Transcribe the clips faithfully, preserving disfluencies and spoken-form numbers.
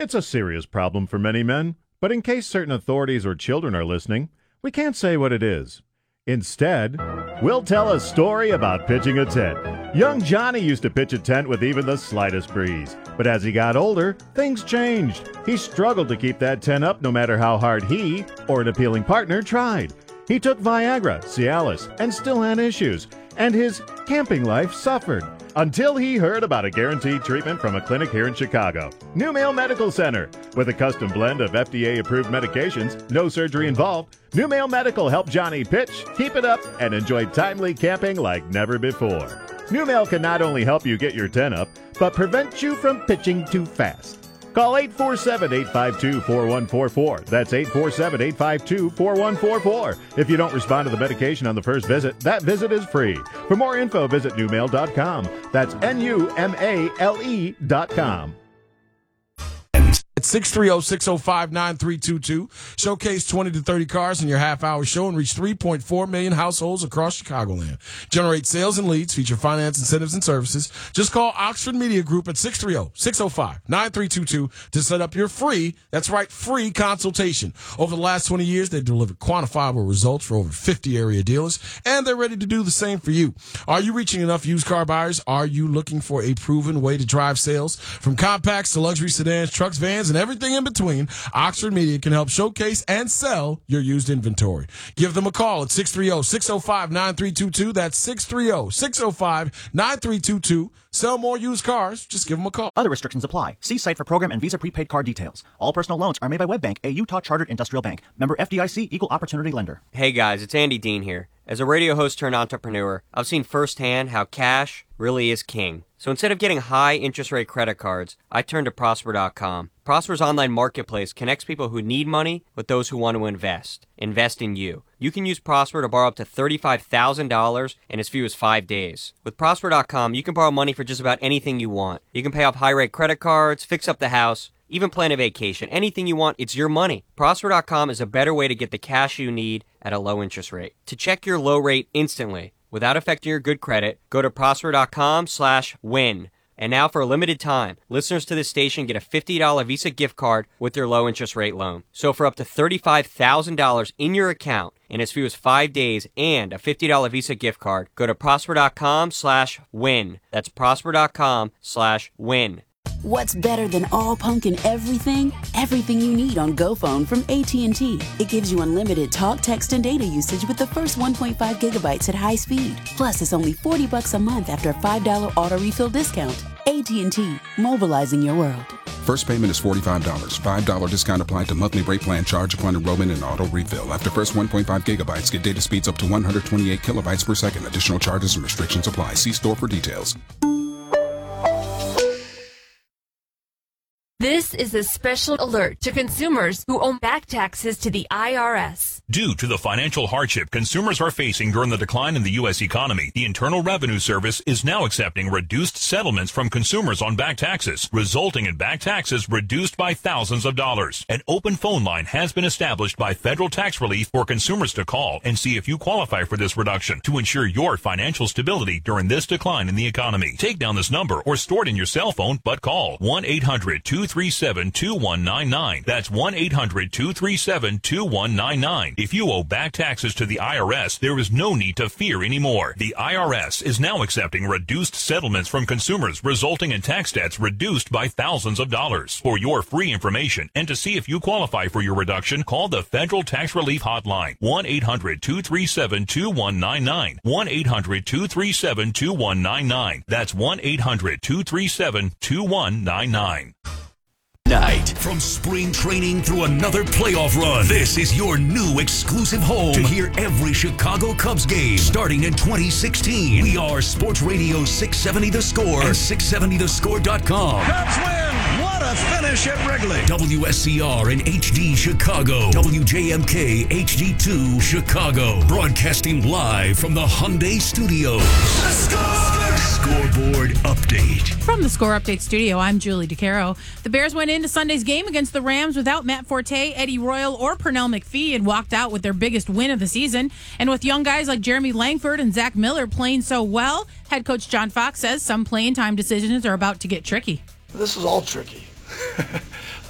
It's a serious problem for many men, but in case certain authorities or children are listening, we can't say what it is. Instead, we'll tell a story about pitching a tent. Young Johnny used to pitch a tent with even the slightest breeze. But as he got older, things changed. He struggled to keep that tent up no matter how hard he or an appealing partner tried. He took Viagra, Cialis, and still had issues. And his camping life suffered. Until he heard about a guaranteed treatment from a clinic here in Chicago, NuMale Medical Center. With a custom blend of F D A-approved medications, no surgery involved, NuMale Medical helped Johnny pitch, keep it up, and enjoy timely camping like never before. NuMale can not only help you get your tent up, but prevent you from pitching too fast. Call eight four seven, eight five two, four one four four. That's eight four seven, eight five two, four one four four. If you don't respond to the medication on the first visit, that visit is free. For more info, visit numale dot com. That's N U M A L E dot com. At six three zero, six zero five, nine three two two. Showcase twenty to thirty cars in your half-hour show and reach three point four million households across Chicagoland. Generate sales and leads, feature finance incentives and services. Just call Oxford Media Group at six three zero, six zero five, nine three two two to set up your free, that's right, free consultation. Over the last twenty years, they've delivered quantifiable results for over fifty area dealers, and they're ready to do the same for you. Are you reaching enough used car buyers? Are you looking for a proven way to drive sales? From compacts to luxury sedans, trucks, vans, and everything in between, Oxford Media can help showcase and sell your used inventory. Give them a call at six three zero, six zero five, nine three two two. That's six three zero, six zero five, nine three two two. Sell more used cars. Just give them a call. Other restrictions apply. See site for program and Visa prepaid card details. All personal loans are made by WebBank, a Utah chartered industrial bank. Member F D I C, equal opportunity lender. Hey guys, it's Andy Dean here. As a radio host turned entrepreneur, I've seen firsthand how cash really is king. So instead of getting high interest rate credit cards, I turned to Prosper dot com. Prosper's online marketplace connects people who need money with those who want to invest. Invest in you. You can use Prosper to borrow up to thirty-five thousand dollars in as few as five days. With Prosper dot com, you can borrow money for just about anything you want. You can pay off high-rate credit cards, fix up the house, even plan a vacation. Anything you want, it's your money. Prosper dot com is a better way to get the cash you need at a low interest rate. To check your low rate instantly, without affecting your good credit, go to Prosper dot com slash win. And now for a limited time, listeners to this station get a fifty dollars Visa gift card with their low interest rate loan. So for up to thirty-five thousand dollars in your account in as few as five days and a fifty dollars Visa gift card, go to Prosper dot com slash win. That's Prosper dot com slash win. What's better than all pumpkin everything? Everything you need on GoPhone from A T and T. It gives you unlimited talk, text, and data usage with the first one point five gigabytes at high speed. Plus, it's only forty bucks a month after a five dollars auto refill discount. A T and T, mobilizing your world. First payment is forty-five dollars. five dollars discount applied to monthly rate plan charge upon enrollment in auto refill. After first one point five gigabytes, get data speeds up to one hundred twenty-eight kilobytes per second. Additional charges and restrictions apply. See store for details. This is a special alert to consumers who owe back taxes to the I R S. Due to the financial hardship consumers are facing during the decline in the U S economy, the Internal Revenue Service is now accepting reduced settlements from consumers on back taxes, resulting in back taxes reduced by thousands of dollars. An open phone line has been established by Federal Tax Relief for consumers to call and see if you qualify for this reduction to ensure your financial stability during this decline in the economy. Take down this number or store it in your cell phone, but call one eight hundred, two three seven, two one nine nine. That's one eight hundred, two three seven, two one nine nine. If you owe back taxes to the I R S, there is no need to fear anymore. The I R S is now accepting reduced settlements from consumers, resulting in tax debts reduced by thousands of dollars. For your free information and to see if you qualify for your reduction, call the Federal Tax Relief Hotline, one eight hundred, two three seven, two one nine nine. one eight hundred, two three seven, two one nine nine. That's one eight hundred, two three seven, two one nine nine. Night. From spring training through another playoff run, this is your new exclusive home to hear every Chicago Cubs game starting in twenty sixteen. We are Sports Radio six seventy The Score and six seventy the score dot com. Cubs win! What a finish at Wrigley! W S C R and H D Chicago. W J M K H D two Chicago. Broadcasting live from the Hyundai Studios. The Score! Scoreboard update. From the Score Update studio, I'm Julie DeCaro. The Bears went into Sunday's game against the Rams without Matt Forte, Eddie Royal, or Pernell McPhee and walked out with their biggest win of the season. And with young guys like Jeremy Langford and Zach Miller playing so well, head coach John Fox says some playing time decisions are about to get tricky. This is all tricky.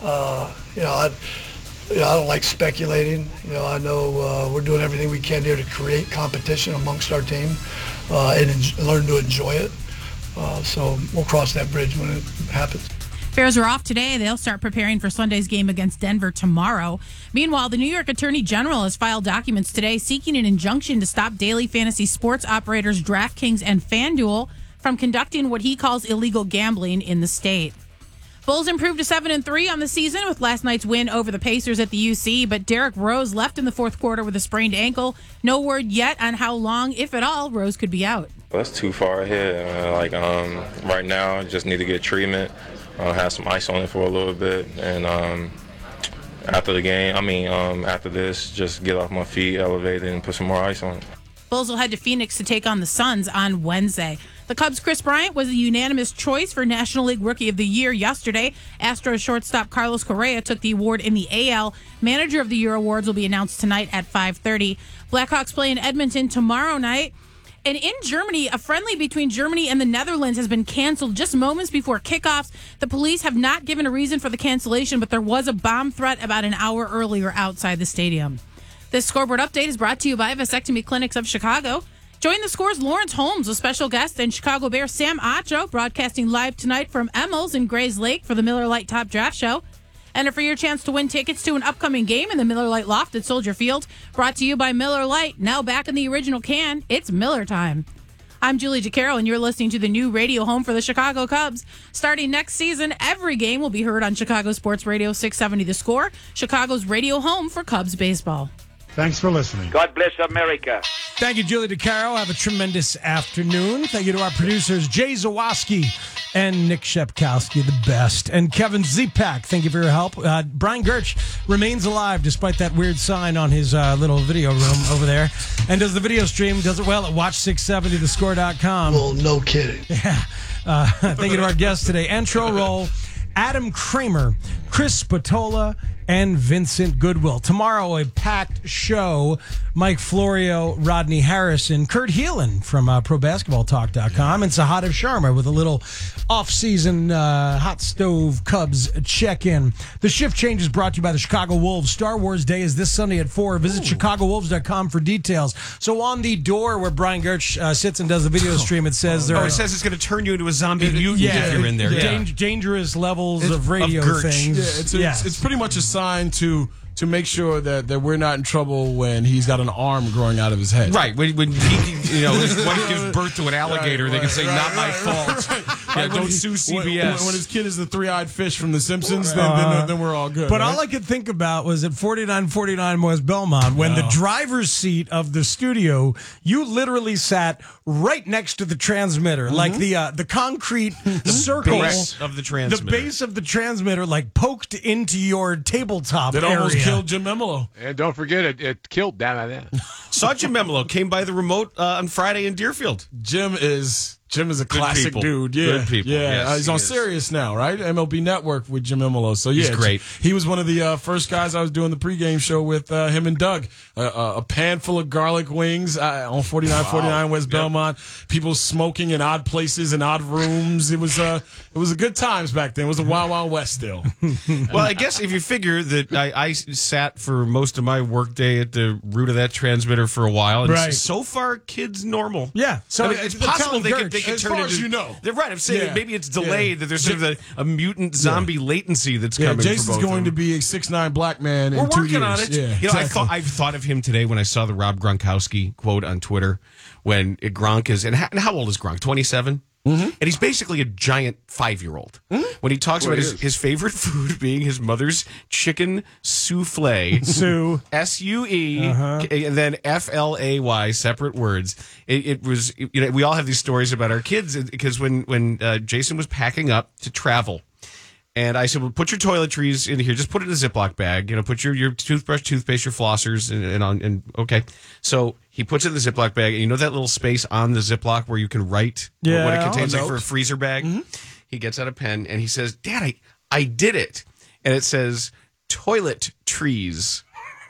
Uh, you know, I, you know, I don't like speculating. You know, I know uh, we're doing everything we can here to create competition amongst our team uh, and en- learn to enjoy it. Uh, so we'll cross that bridge when it happens. Bears are off today. They'll start preparing for Sunday's game against Denver tomorrow. Meanwhile, the New York Attorney General has filed documents today seeking an injunction to stop daily fantasy sports operators DraftKings and FanDuel from conducting what he calls illegal gambling in the state. Bulls improved to seven and three on the season with last night's win over the Pacers at the U C, but Derrick Rose left in the fourth quarter with a sprained ankle. No word yet on how long, if at all, Rose could be out. That's too far ahead. Uh, like um, right now, I just need to get treatment. Uh, have some ice on it for a little bit, and um, after the game, I mean, um, after this, just get off my feet, elevate it, and put some more ice on it. Bulls will head to Phoenix to take on the Suns on Wednesday. The Cubs' Chris Bryant was a unanimous choice for National League Rookie of the Year yesterday. Astros shortstop Carlos Correa took the award in the A L. Manager of the Year awards will be announced tonight at five thirty. Blackhawks play in Edmonton tomorrow night. And in Germany, a friendly between Germany and the Netherlands has been canceled just moments before kickoffs. The police have not given a reason for the cancellation, but there was a bomb threat about an hour earlier outside the stadium. This scoreboard update is brought to you by Vasectomy Clinics of Chicago. Join the Score's Lawrence Holmes, a special guest, and Chicago Bears Sam Acho, broadcasting live tonight from Emmels in Grays Lake for the Miller Lite Top Draft Show. Enter for your chance to win tickets to an upcoming game in the Miller Lite Loft at Soldier Field. Brought to you by Miller Lite. Now back in the original can, it's Miller time. I'm Julie DeCarroll, and you're listening to the new radio home for the Chicago Cubs. Starting next season, every game will be heard on Chicago Sports Radio six seventy The Score, Chicago's radio home for Cubs baseball. Thanks for listening. God bless America. Thank you, Julie DeCarroll. Have a tremendous afternoon. Thank you to our producers, Jay Zawoski and Nick Shepkowski, the best. And Kevin Zipak, thank you for your help. Uh, Brian Gertch remains alive despite that weird sign on his uh, little video room over there. And does the video stream, does it well at watch six seventy the score dot com. Well, no kidding. Yeah. Uh, thank you to our guests today. Entro Roll, Adam Kramer, Chris Spatola, and Vincent Goodwill. Tomorrow, a packed show. Mike Florio, Rodney Harrison, Kurt Heelan from uh, Pro Basketball Talk dot com, and Sahadev Sharma with a little off-season uh, hot stove Cubs check-in. The shift change is brought to you by the Chicago Wolves. Star Wars Day is this Sunday at four. Visit Chicago Wolves dot com for details. So on the door where Brian Gertch uh, sits and does the video stream, it says there oh, are... it says it's going to turn you into a zombie mutant yeah, if you're in there. Yeah. Yeah. Dan- dangerous levels It's- of radio of Gertch. things. Yeah, it's, Yeah. it's, it's pretty much a sign to to make sure that, that we're not in trouble when he's got an arm growing out of his head. Right. When, when he, you know, his wife gives birth to an alligator, Right, they can right, say, right, not my right, fault. right. Yeah, Like don't when he- sue C when- B S. When, when his kid is the three-eyed fish from The Simpsons, then, Uh, then, then we're all good. But right? all I could think about was at forty-nine forty-nine West Belmont, when the No. driver's seat of the studio, you literally sat right next to the transmitter, like the uh, the concrete circle Base of the transmitter. The base of the transmitter, like poked into your tabletop That area. almost killed Jim Memolo. And don't forget, it, it killed Dan. Saw Jim Memolo, came by the remote uh, on Friday in Deerfield. Jim is Jim is a Good classic people. dude. Yeah, Good people. Yeah, Yes, uh, he's he on is. Sirius now, right? M L B Network with Jim Memolo. So yeah, He's great. He was one of the uh, first guys I was doing the pregame show with. Uh, him and Doug, uh, uh, a pan full of garlic wings uh, on forty-nine forty-nine West Yep. Belmont. People smoking in odd places and odd rooms. It was uh, it was a good times back then. It was a Wild Wild West still. Well, I guess if you figure that I, I sat for most of my workday at the root of that transmitter for a while, and Right. so far, kids normal. Yeah, so I mean, it's they're possible telling they could, Gertch, they could as turn far into, as you know. They're right. I'm saying Yeah. maybe it's delayed, Yeah. that there's sort of a, a mutant zombie latency that's Yeah, coming. for Jason's both going of to them. be a six nine black man. We're in two working years. on it. Yeah, you know, I exactly. thought I've thought of him today when I saw the Rob Gronkowski quote on Twitter when Gronk is and how, and how old is Gronk? twenty-seven. Mm-hmm. And he's basically a giant five-year-old. Mm-hmm. When he talks Well, about he his, is. his favorite food being his mother's chicken souffle, Sue. S U E, Uh-huh. and then F L A Y, separate words. It, it was, you know, we all have these stories about our kids because when when uh, Jason was packing up to travel. And I said, well, put your toiletries in here. Just put it in a Ziploc bag. You know, put your, your toothbrush, toothpaste, your flossers, and, and on. And okay, so he puts it in the Ziploc bag. And you know that little space on the Ziploc where you can write Yeah, what it contains, a like for a note. freezer bag. He gets out a pen and he says, "Dad, I I did it." And it says toilet trees.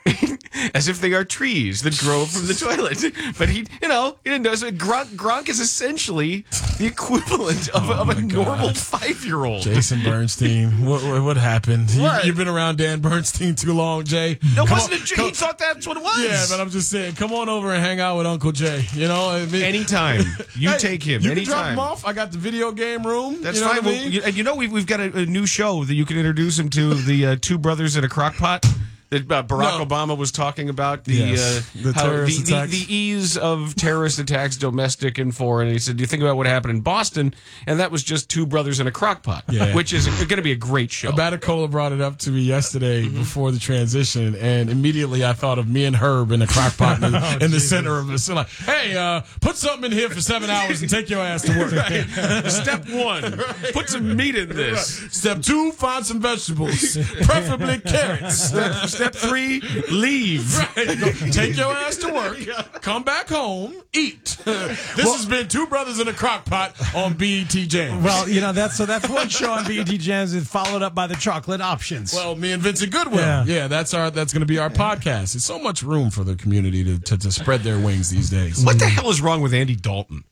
as if they are trees that grow from the toilet. But he, you know, he didn't know. So Gronk, Gronk is essentially the equivalent of, Oh of a my normal God. five-year-old. Jason Bernstein, what what, what happened? What? You, you've been around Dan Bernstein too long, Jay. No, Come wasn't on- it? He come- thought that's what it was. Yeah, but I'm just saying, come on over and hang out with Uncle Jay. You know, I mean, Anytime. You Hey, take him. You anytime. can drop him off. I got the video game room. That's you know fine. What I Well, mean? you, and you know, we've, we've got a, a new show that you can introduce him to, the uh, Two Brothers in a Crock Pot. That uh, Barack No. Obama was talking about the Yes, uh, the how- terrorist the, the, attacks. the ease of terrorist attacks, domestic and foreign. And he said, "Do you think about what happened in Boston?" And that was just two brothers in a crock pot, Yeah. which is going to be a great show. Abaticola brought it up to me yesterday before the transition, and immediately I thought of me and Herb in a crock pot in the, Oh, in the center of it. So like, hey, uh, put something in here for seven hours and take your ass to work. Right. Step one, put some meat in this. Step two, find some vegetables, preferably carrots. Step, step three, leave. Right. Go, take your ass to work, come back home, eat. This has been Two Brothers in a Crock Pot on B E T Jams. Well, you know, that's so that's one show on B E T Jams is followed up by the chocolate options. Well, me and Vincent Goodwill. Yeah. Yeah, that's our that's going to be our podcast. There's so much room for the community to, to, to spread their wings these days. What the hell is wrong with Andy Dalton?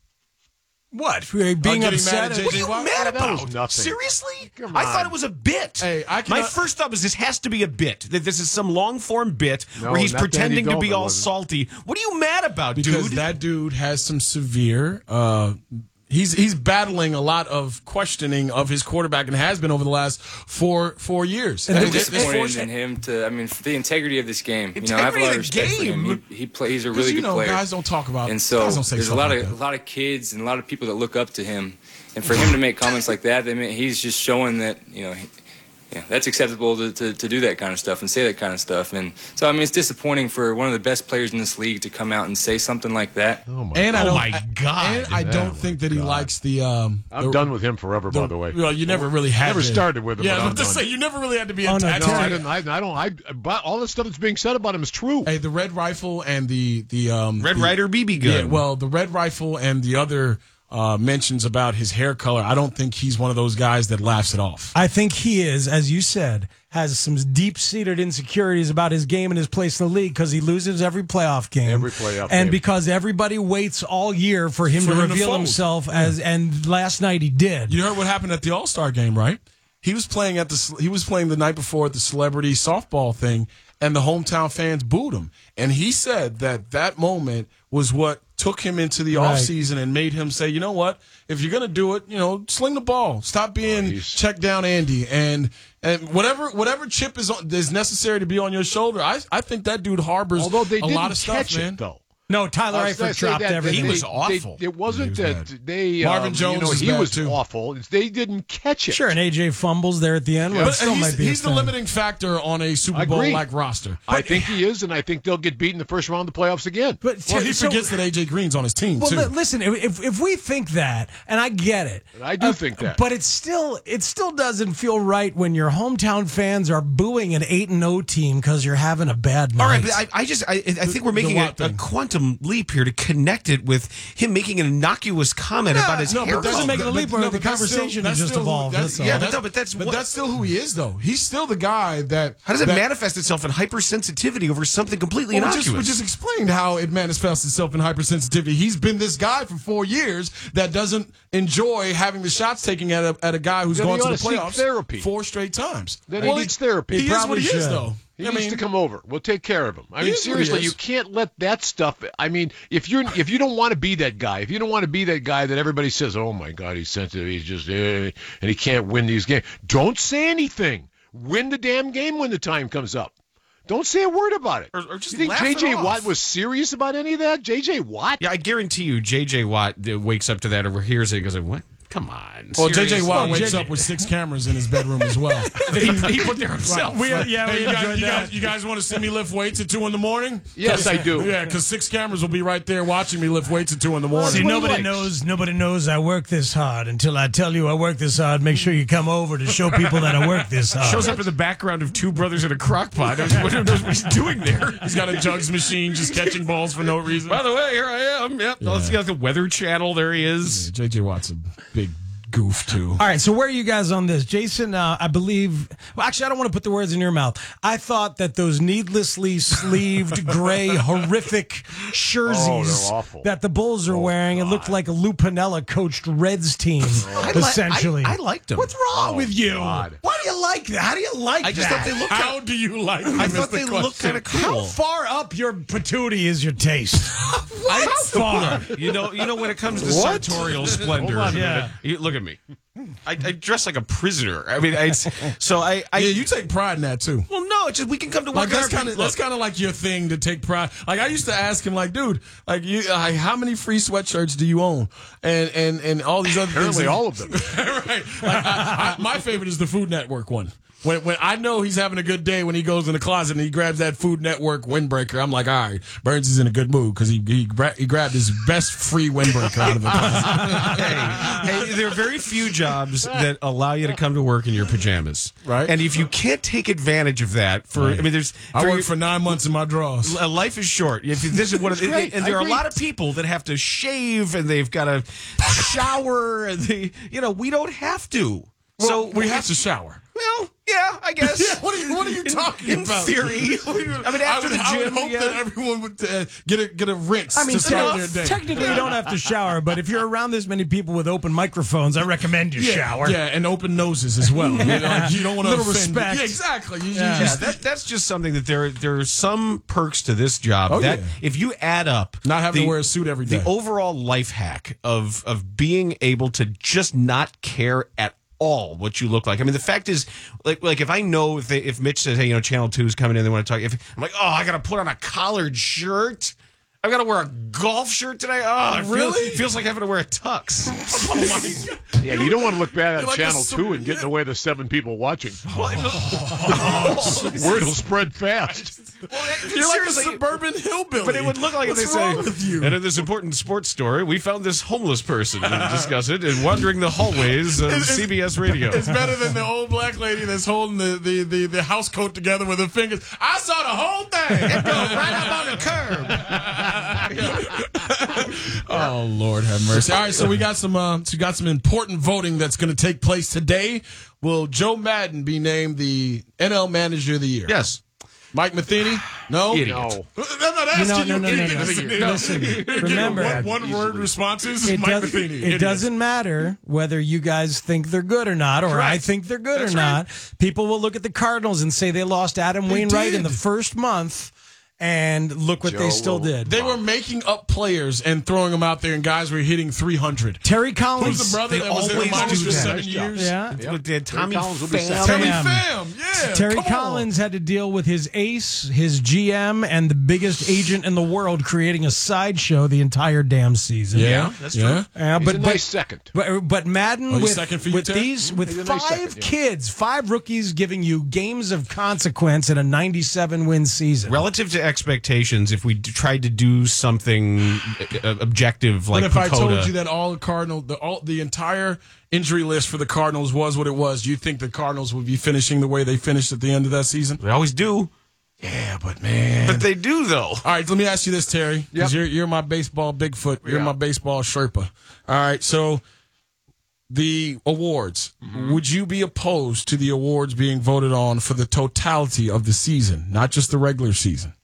What? Being getting upset? mad at What J are J you Watt? mad that about? was nothing. Seriously? Come I on. thought it was a bit. Hey, I My cannot- first thought was this has to be a bit. That this is some long form bit No, where he's not Andy pretending to be Dalton all wasn't. salty. What are you mad about, Because dude? that dude has some severe. Uh, he's he's battling a lot of questioning of his quarterback and has been over the last four four years. I'm And this- this disappointed four- in him to. I mean, for the integrity of this game. You know, I have a Integrity lot of of the respect for him. game? He, he play, He's a 'cause, really you good know, player. guys don't talk about. And so guys don't say there's a stuff lot like of that. a lot of kids and a lot of people that look up to him, and for him to make comments like that, I mean, he's just showing that you know. He, yeah, that's acceptable to, to, to do that kind of stuff and say that kind of stuff. And so, I mean, it's disappointing for one of the best players in this league to come out and say something like that. Oh my And I Oh don't, my God. And I don't Oh think that he likes the. Um, I'm the- done with him forever, by the way. Well, you never really had. Never to. started with him, Yeah, but I was I'm just done. say you never really had to be Oh, no, attached. No, to I it. don't. I, I don't. I but all the stuff that's being said about him is true. Hey, the Red Rifle and the the um, Red the- Ryder B B gun. Yeah, well, the Red Rifle and the other uh, mentions about his hair color. I don't think he's one of those guys that laughs it off. I think he is, as you said, has some deep-seated insecurities about his game and his place in the league because he loses every playoff game. Every playoff and game. because everybody waits all year for him For to him to reveal fold. himself as. And last night he did. You heard what happened at the All Star game, right? He was playing at the he was playing the night before at the celebrity softball thing, and the hometown fans booed him. And he said that that moment was what took him into the Right. offseason and made him say, you know what, if you're going to do it, you know, sling the ball. Stop being check down Andy. And and whatever whatever chip is on, is necessary to be on your shoulder, I I think that dude harbors Although they a didn't lot of stuff, catch man. it though. No, Tyler I'll Eifert say dropped that, everything. they- He was they- awful. It wasn't He was that bad. they. Marvin um, Jones you know, was he bad, was too. awful. They didn't catch it. Sure, and A J fumbles there at the end. Well, it But still he's, might be a he's the thing. limiting factor on a Super I Bowl agree. like roster. I think he is, and I think they'll get beat in the first round of the playoffs again. But Well, he so- forgets that A J Green's on his team Well, too. li- listen. If if we think that, and I get it, I do think that. but it still it still doesn't feel right when your hometown fans are booing an eight and O team because you're having a bad night. All right, but I, I just I, I think we're making a, Watt a thing. quantum leap here to connect it with him making an innocuous comment about his no, hair but that's color. doesn't make it a leap, but- or the but that's conversation still- has that's just still who- evolved, that's- that's all. Yeah, Yeah, that's, but- but that's but what- that's still who he is, though. He's still the guy that. How does it that, manifest itself in hypersensitivity over something completely Well, we innocuous? just, we just explained how it manifests itself in hypersensitivity. He's been this guy for four years that doesn't enjoy having the shots taken at a, at a guy who's Then gone he to the ought to seek playoffs therapy. four straight times. Then Well, he needs therapy. He, He is probably what he is, should. though. He I needs mean, to come over. We'll take care of him. I He mean, is what he seriously, is. you can't let that stuff. I mean, if you're if you don't want to be that guy, if you don't want to be that guy that everybody says, "Oh my God, he's sensitive. He's just eh, and he can't win these games." Don't say anything. Win the damn game when the time comes up. Don't say a word about it. Or- or just you think laugh J it J off. Watt was serious about any of that? J J Watt? Yeah, I guarantee you, J J Watt uh, wakes up to that or hears it and goes, "What? Come on." Well, J J seriously?" Watt Well, wakes J J up with six cameras in his bedroom as well. he, he put there himself. We- yeah, Hey, we you guys, enjoyed you that. guys, you guys want to see me lift weights at two in the morning? Yes, I do. Yeah, because six cameras will be right there watching me lift weights at two in the morning. See, what he nobody likes. knows. Nobody knows I work this hard until I tell you I work this hard. Make sure you come over to show people that I work this hard. Shows up in the background of Two Brothers in a Crock Pot. I was wondering what he's doing there. He's got a jugs machine just catching balls for no reason. By the way, here I am. Yep. Let's get the Weather Channel. There he is. J J Watt's a big goof too. All right, so where are you guys on this? Jason, uh, I believe, well, actually, I don't want to put the words in your mouth. I thought that those needlessly sleeved, gray, horrific jerseys Oh, awful. that the Bulls are wearing, it looked like a Lou Piniella coached Reds team, I li- essentially. I, I liked them. What's wrong Oh, with you? God. Why do you like that? How do you like I just that? thought they looked. How do you like them? I is thought the they looked question. kind of How cool. far up your patootie is your taste? How far? You know, you know when it comes to What? sartorial splendor. Hold on a Yeah. minute. You, look at me. I, I dress like a prisoner. I mean, I, so I, I. Yeah, you take pride in that too. Well, no, it's just we can come to work. Like that's and our- kind of look, that's kind of like your thing to take pride. Like I used to ask him, like, dude, like you, like, how many free sweatshirts do you own? And and and all these other Apparently things. all of them. Right. Like, I, I, my favorite is the Food Network one. When when I know he's having a good day when he goes in the closet and he grabs that Food Network windbreaker, I'm like, all right, Burns is in a good mood because he he, gra- he grabbed his best free windbreaker out of the closet. hey, hey, there are very few jobs that allow you to come to work in your pajamas, Right. And if you can't take advantage of that, for I mean, there's I for- worked for nine months in my drawers. Uh, life is short. If this is one of the, great. and I there are a agree. lot of people that have to shave and they've got to shower and they, you know, we don't have to. So so we have to shower. Well, yeah, I guess. Yeah, what are you What are you In- talking in about? theory. What are you- I mean, after I would, the I would gym, hope yeah. that everyone would uh, get a get a rinse I mean, to start you know, their day. technically you don't have to shower, but if you're around this many people with open microphones, I recommend you yeah, shower. Yeah, and open noses as well. You, know, like, you don't want to Little offend. respect. Yeah, exactly. You, you Yeah. Yeah, just, that, that's just something that there there are some perks to this job Oh, that yeah. if you add up Not having the- to wear a suit every day. the overall life hack of of being able to just not care at all what you look like. I mean, the fact is, like, like if I know if they, if Mitch says, hey, you know, Channel two is coming in, they want to talk. If I'm like, oh, I got to put on a collared shirt. I've got to wear a golf shirt today. Oh, it Really? feels, feels like having to wear a tux. oh my God. Yeah, you don't want to look bad You're on like a Channel super- two and get in the way of the seven people watching. Oh, Word will spread fast. You're like a seriously, suburban hillbilly. But it would look like if What's they wrong say, with you? and in this important sports story, we found this homeless person and discuss it and wandering the hallways of It's- C B S Radio. It's better than the old black lady that's holding the, the, the, the house coat together with her fingers. I saw the whole thing. It goes right up on the curb. Oh Lord, have mercy! All right, so we got some, uh, so we got some important voting that's going to take place today. Will Joe Madden be named the N L Manager of the Year? Yes. Mike Matheny? No. Idiot. No. I'm not You know, asking no, you. no, no, idiot no. of the year. Listen, No. remember- one, one word responses. It, Mike does, Matheny. it Idiot. doesn't matter whether you guys think they're good or not, or I Correct. think they're good That's or right. not. People will look at the Cardinals and say they lost Adam They Wainwright did. in the first month, and look what they Joe still will- did. They were making up players and throwing them out there, and guys were hitting three hundred. Terry Collins. Who's the brother They that was in the always minors do for that. seven Nice job. years? Yeah. Look, they had Tommy Collins will be Pham. set. Terry Fam. Pham, yeah. Terry come on. Collins had to deal with his ace, his G M, and the biggest agent in the world creating a sideshow the entire damn season. Yeah, that's yeah. Yeah, He's but a but nice second. But, but Madden Oh, he's with, second for you, with Terry? these with He's a nice five second, yeah. kids, five rookies giving you games of consequence in a ninety-seven win season. Relative to expectations, if we d- tried to do something uh, objective like But if I Pacoda, told you that all the Cardinal, the all the entire injury list for the Cardinals was what it was, do you think the Cardinals would be finishing the way they finished at the end of that season? they always do, Yeah, but man. but they do though. All right, let me ask you this, Terry, because Yep. you're you're my baseball Bigfoot, you're Yeah. my baseball Sherpa. All right, so the awards. Mm-hmm. Would you be opposed to the awards being voted on for the totality of the season, not just the regular season?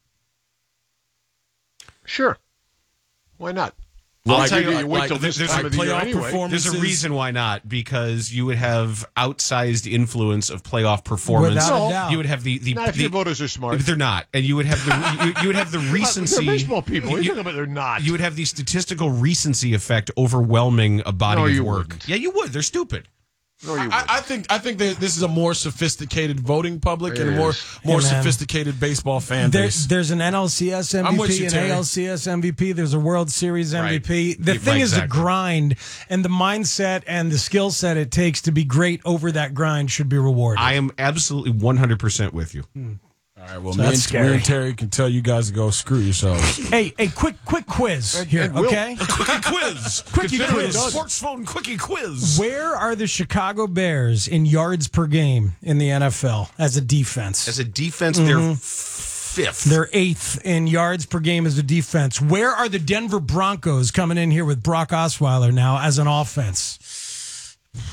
Sure. Why not? I'll Like, tell you, you, you wait like, till this there's time like of the year playoff anyway. performance. There's a Performances- reason why not, because you would have outsized influence of playoff performance. Without a No. doubt. You would have the the, Not if the your voters are smart. But they're not, and you would have the you, you would have the recency. They're baseball people. What are you You, talking about? They're not. you would have the statistical recency effect overwhelming a body No, of you work. wouldn't. Yeah, you would. They're stupid. No, you I, I think I think that this is a more sophisticated voting public and a It more is. more Yeah, man. sophisticated baseball fan There, base. there's an N L C S I'm with M V P, you, an Terry. A L C S M V P. There's a World Series M V P. Right. The Right, thing is a exactly. grind, and the mindset and the skill set it takes to be great over that grind should be rewarded. I am absolutely one hundred percent with you. All right, well, So me and, that's scary. me and Terry can tell you guys to go screw yourselves. hey, hey, quick, quick quiz here, Will. okay? Quickie quiz. Quickie Consider it quiz. a Sports phone quickie quiz. Where are the Chicago Bears in yards per game in the N F L as a defense? As a defense, they're fifth. They're eighth in yards per game as a defense. Where are the Denver Broncos coming in here with Brock Osweiler now as an offense?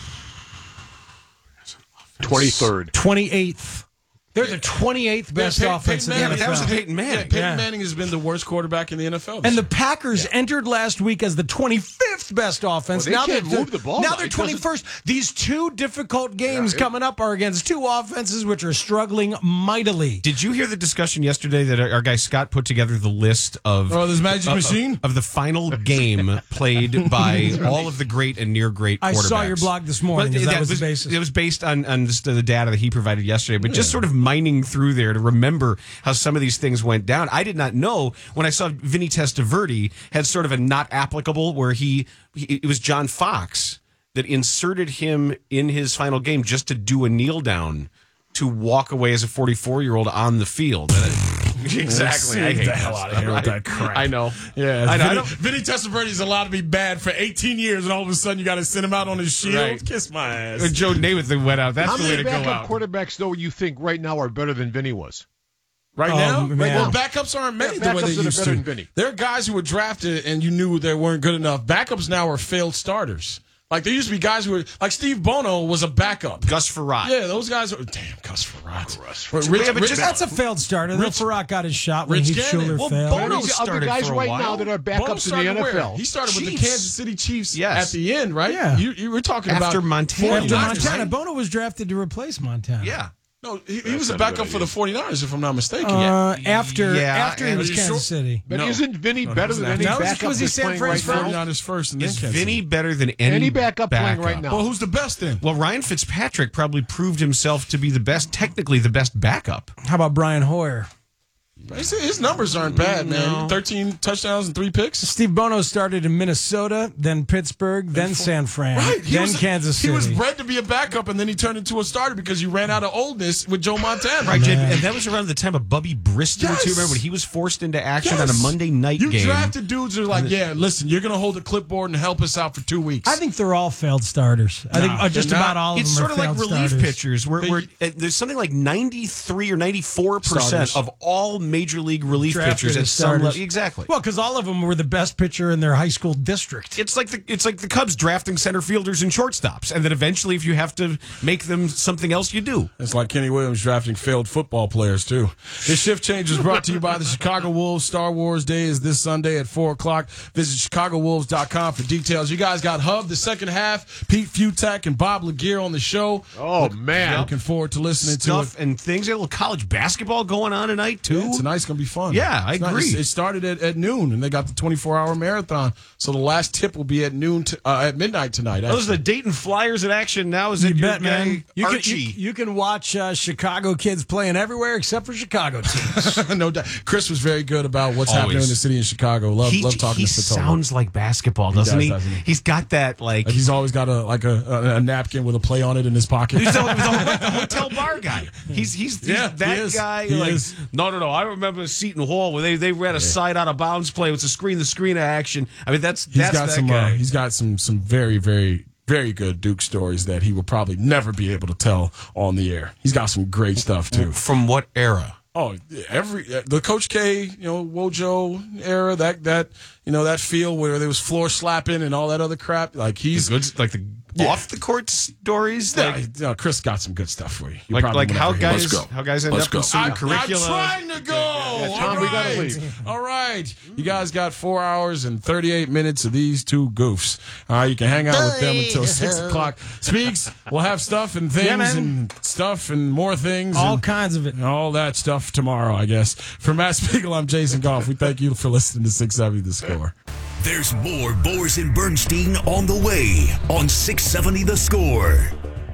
twenty-third. twenty-eighth. They're the twenty-eighth best Pey- offense Peyton in the Manning, N F L. that was Peyton Manning. Yeah, Peyton Yeah. Manning has been the worst quarterback in the N F L. this And the year. Packers entered last week as the twenty-fifth best offense. Well, they now can't they're, move the ball. Now they're It doesn't- twenty-first. These two difficult games Yeah, it- coming up are against two offenses which are struggling mightily. Did you hear the discussion yesterday that our, our guy Scott put together the list of Oh, this Magic of, Machine? of, of the final game played by all of the great and near great I quarterbacks? saw your blog this morning, Well, because that that was the was- basis. It was based on on just the data that he provided yesterday, but just sort of mining through there to remember how some of these things went down. I did not know when I saw Vinny Testaverde had sort of a not applicable where he, he it was John Fox that inserted him in his final game just to do a kneel down to walk away as a forty-four year old on the field. And it- exactly. I Get hate the hell that out of here with stuff. that crap. I know. Yeah, I know. I Vinny, don't- Vinny Testaverde is allowed to be bad for eighteen years, and all of a sudden you got to send him out on his shield. Right. Kiss my ass. When Joe Namath went out, that's How the way many to go backup out. quarterbacks, though, you think right now are better than Vinny was? Right Oh, now, man. well, backups aren't made Yeah, the way backups they that are used better to. than Vinny. There are guys who were drafted and you knew they weren't good enough. Backups now are failed starters. Like there used to be guys who were like Steve Bono was a backup. Gus Farrat. Yeah, those guys are damn Gus Farrat. But Yeah, but Rich, just- That's a failed starter. Rich, Farrat got his shot when Rich Heath Gannon. Schuler Well, failed. Bono These other started guys for a right while. now that are Bono backups in the started N F where? L. He started with the Chiefs. Kansas City Chiefs Yes. at the end, right? Yeah. You, you were talking After about Montana. After 49ers, Montana, right? Bono was drafted to replace Montana. Yeah. No, he, he was not a a backup good for the idea. 49ers, if I'm not mistaken. Uh, after Yeah, after he and- was Are you Kansas sure? City. But No. isn't Vinny No, better that than was any after- backup was he that's San playing Fran right first? now? 49ers first and then Is Kansas Vinny City. better than any, Any backup playing right now. Well, who's the best then? Well, Ryan Fitzpatrick probably proved himself to be the best, technically the best backup. How about Brian Hoyer? His, his numbers aren't bad, man. thirteen touchdowns and three picks. Steve Bono started in Minnesota, then Pittsburgh, then San Fran, Right. He then was, Kansas He City. was bred to be a backup, and then he turned into a starter because you ran out of oldness with Joe Montana. Right, Jed, and that was around the time of Bubby Brister, Yes. too. Remember when he was forced into action Yes. on a Monday night You game? drafted dudes who are like, yeah, listen, you're going to hold a clipboard and help us out for two weeks. I think they're all failed starters. I think No, uh, just they're not. about all of It's them sort are of like failed relief starters. pitchers, where, They- where uh, there's something like ninety-three or ninety-four percent Starters. of all major league relief Drafted pitchers as at some starters. level. Exactly. Well, because all of them were the best pitcher in their high school district. It's like the it's like the Cubs drafting center fielders and shortstops, and then eventually, if you have to make them something else, you do. It's like Kenny Williams drafting failed football players, too. This shift change is brought to you by the Chicago Wolves. Star Wars Day is this Sunday at four o'clock. Visit chicago wolves dot com for details. You guys got Hub the second half. Pete Futak and Bob Laguerre on the show. Oh, Look, man. Looking forward to listening Stuff to it. and things. A little college basketball going on tonight too. Yeah, tonight's going to be fun. Yeah, I It's not- agree. it's- it started at, at noon, and they got the twenty-four hour marathon. So the last tip will be at noon, t- uh, at midnight tonight. Those are actually. the Dayton Flyers in action now. Is You it your bet, guy, man. You can, Archie? you, you can watch uh, Chicago kids playing everywhere except for Chicago teams. no doubt. Chris was very good about what's Always. happening in the city of Chicago. Love, he love talking he to Spatola. sounds like basketball, doesn't does, he? doesn't he? He's got that like. Like he's always got a like a, a, a napkin with a play on it in his pocket. He's the, the, the hotel bar guy. He's he's, he's Yeah, that he is. guy. He like is. no, no, no. I remember Seton Hall where they, they ran a side out of bounds play. It was a screen the screen action. I mean that's He's that's got that some. guy. Uh, he's got some some very very very good Duke stories that he will probably never be able to tell on the air. He's got some great stuff too. From what era? Oh, every the Coach K, you know, Wojo era, that that you know that feel where there was floor slapping and all that other crap. Like he's The good, like the Yeah. off the court stories. Yeah, Like no, Chris got some good stuff for you. You like, probably like will how never hear. guys Let's go. how guys end Let's up go. in certain I, curricula. I'm trying to go. Yeah, Tom, All we gotta right. leave. All right. You guys got four hours and thirty-eight minutes of these two goofs. All right, you can hang out with them until six o'clock. Speaks. We'll have stuff and things Yeah, man. and stuff and more things. All and kinds of it. all that stuff tomorrow, I guess. For Matt Spiegel, I'm Jason Goff. We thank you for listening to six seventy The Score. There's more Boers and Bernstein on the way on six seventy The Score.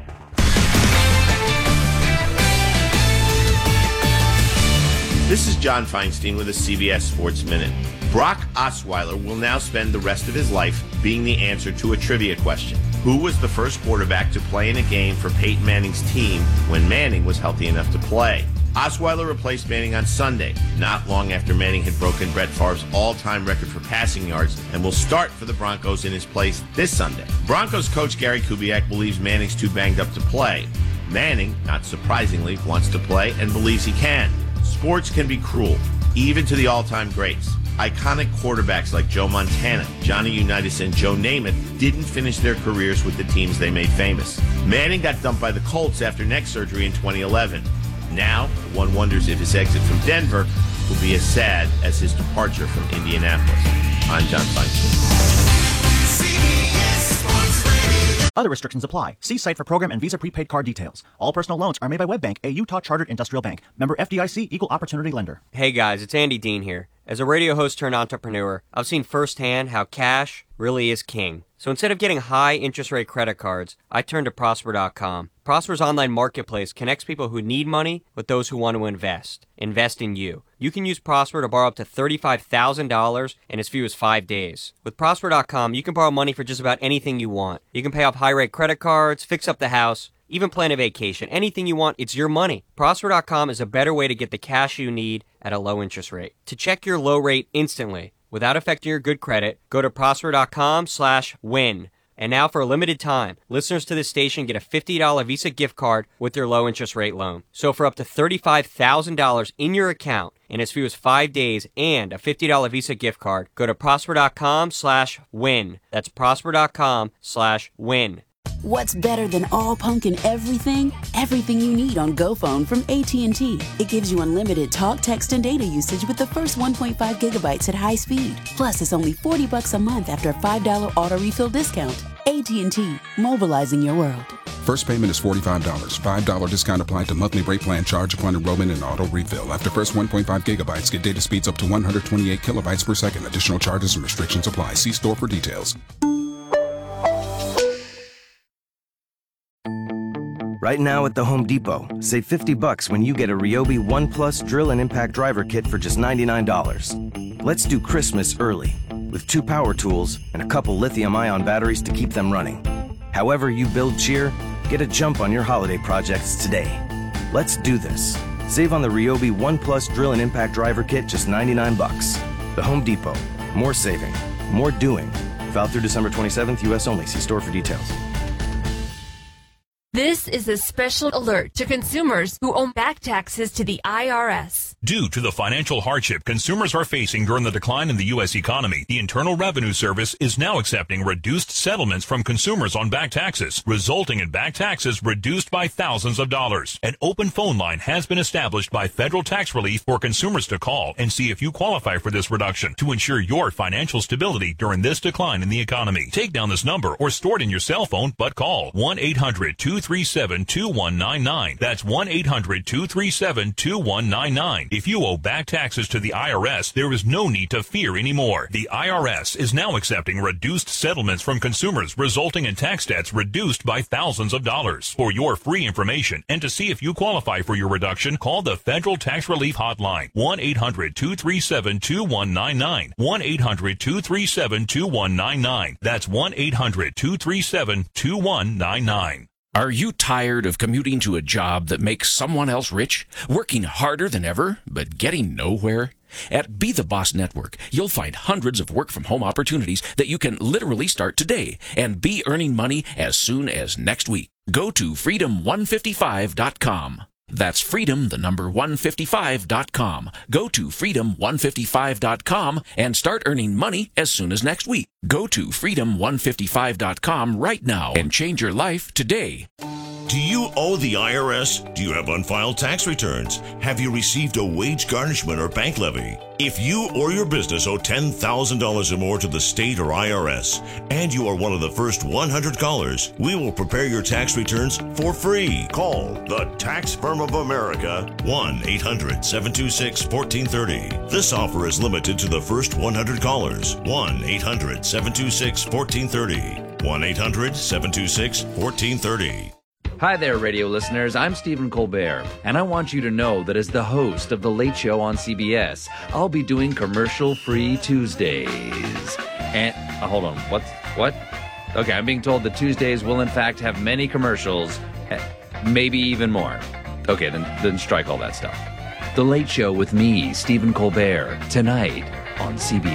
This is John Feinstein with a C B S Sports Minute. Brock Osweiler will now spend the rest of his life being the answer to a trivia question. Who was the first quarterback to play in a game for Peyton Manning's team when Manning was healthy enough to play? Osweiler replaced Manning on Sunday, not long after Manning had broken Brett Favre's all-time record for passing yards, and will start for the Broncos in his place this Sunday. Broncos coach Gary Kubiak believes Manning's too banged up to play. Manning, not surprisingly, wants to play and believes he can. Sports can be cruel, even to the all-time greats. iconic quarterbacks like Joe Montana, Johnny Unitas, and Joe Namath didn't finish their careers with the teams they made famous. Manning got dumped by the Colts after neck surgery in twenty eleven. Now, one wonders if his exit from Denver will be as sad as his departure from Indianapolis. I'm John Feinstein. Other restrictions apply. See site for program and Visa prepaid card details. All personal loans are made by WebBank, a Utah Chartered Industrial Bank. Member F D I C, Equal Opportunity Lender. Hey guys, it's Andy Dean here. As a radio host turned entrepreneur, I've seen firsthand how cash really is king. So instead of getting high interest rate credit cards, I turned to Prosper dot com. Prosper's online marketplace connects people who need money with those who want to invest. Invest in you. You can use Prosper to borrow up to thirty-five thousand dollars in as few as five days. With Prosper dot com, you can borrow money for just about anything you want. You can pay off high-rate credit cards, fix up the house, even plan a vacation. Anything you want, it's your money. Prosper dot com is a better way to get the cash you need at a low interest rate. To check your low rate instantly, without affecting your good credit, go to Prosper dot com slash win. And now for a limited time, listeners to this station get a fifty dollars Visa gift card with their low interest rate loan. So for up to thirty-five thousand dollars in your account in as few as five days and a fifty dollars Visa gift card, go to Prosper dot com slash win. That's Prosper dot com slash win. What's better than all pumpkin everything? Everything you need on GoPhone from A T and T. It gives you unlimited talk, text, and data usage with the first one point five gigabytes at high speed. Plus, it's only forty bucks a month after a five dollars auto refill discount. A T and T, mobilizing your world. First payment is forty-five dollars. five dollars discount applied to monthly rate plan charge upon enrollment and auto refill. After first one point five gigabytes, get data speeds up to one hundred twenty-eight kilobytes per second. Additional charges and restrictions apply. See store for details. Right now at the Home Depot, save fifty bucks when you get a Ryobi One Plus Drill and Impact Driver Kit for just ninety-nine dollars. Let's do Christmas early with two power tools and a couple lithium-ion batteries to keep them running. However you build cheer, get a jump on your holiday projects today. Let's do this. Save on the Ryobi One Plus Drill and Impact Driver Kit, just ninety-nine bucks. The Home Depot. More saving. More doing. Valid through December twenty-seventh, U S only. See store for details. This is a special alert to consumers who owe back taxes to the I R S. Due to the financial hardship consumers are facing during the decline in the U S economy, the Internal Revenue Service is now accepting reduced settlements from consumers on back taxes, resulting in back taxes reduced by thousands of dollars. An open phone line has been established by Federal Tax Relief for consumers to call and see if you qualify for this reduction to ensure your financial stability during this decline in the economy. Take down this number or store it in your cell phone, but call one eight hundred two three seven two one nine nine. That's one eight hundred two three seven two one nine nine. If you owe back taxes to the I R S, there is no need to fear anymore. The I R S is now accepting reduced settlements from consumers, resulting in tax debts reduced by thousands of dollars. For your free information and to see if you qualify for your reduction, call the Federal Tax Relief Hotline, one eight hundred two three seven two one nine nine. one eight hundred two three seven two one nine nine. That's one eight hundred two three seven two one nine nine. Are you tired of commuting to a job that makes someone else rich, working harder than ever, but getting nowhere? At Be The Boss Network, you'll find hundreds of work-from-home opportunities that you can literally start today and be earning money as soon as next week. Go to freedom one fifty-five dot com. That's freedom, the number one fifty-five dot com. Go to freedom one fifty-five dot com and start earning money as soon as next week. Go to freedom one fifty-five dot com right now and change your life today. Do you owe the I R S? Do you have unfiled tax returns? Have you received a wage garnishment or bank levy? If you or your business owe ten thousand dollars or more to the state or I R S, and you are one of the first one hundred callers, we will prepare your tax returns for free. Call the Tax Firm of America, one eight hundred seven two six one four three zero. This offer is limited to the first one hundred callers. one eight hundred seven two six one four three zero. one eight hundred seven two six one four three zero. Hi there, radio listeners. I'm Stephen Colbert, and I want you to know that as the host of The Late Show on C B S, I'll be doing commercial-free Tuesdays. And, uh, hold on, what's, what? Okay, I'm being told that Tuesdays will in fact have many commercials, maybe even more. Okay, then, then strike all that stuff. The Late Show with me, Stephen Colbert, tonight on C B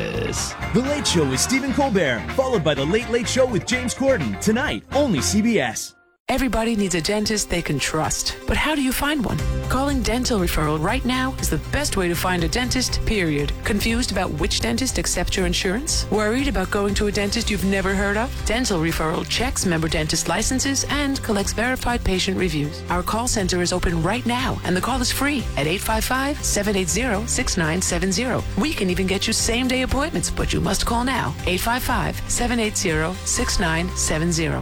S. The Late Show with Stephen Colbert, followed by The Late Late Show with James Corden, tonight, only C B S. Everybody needs a dentist they can trust. But how do you find one? Calling Dental Referral right now is the best way to find a dentist, period. Confused about which dentist accepts your insurance? Worried about going to a dentist you've never heard of? Dental Referral checks member dentist licenses and collects verified patient reviews. Our call center is open right now, and the call is free at eight five five, seven eight zero, six nine seven zero. We can even get you same-day appointments, but you must call now. eight five five, seven eight zero, six nine seven zero.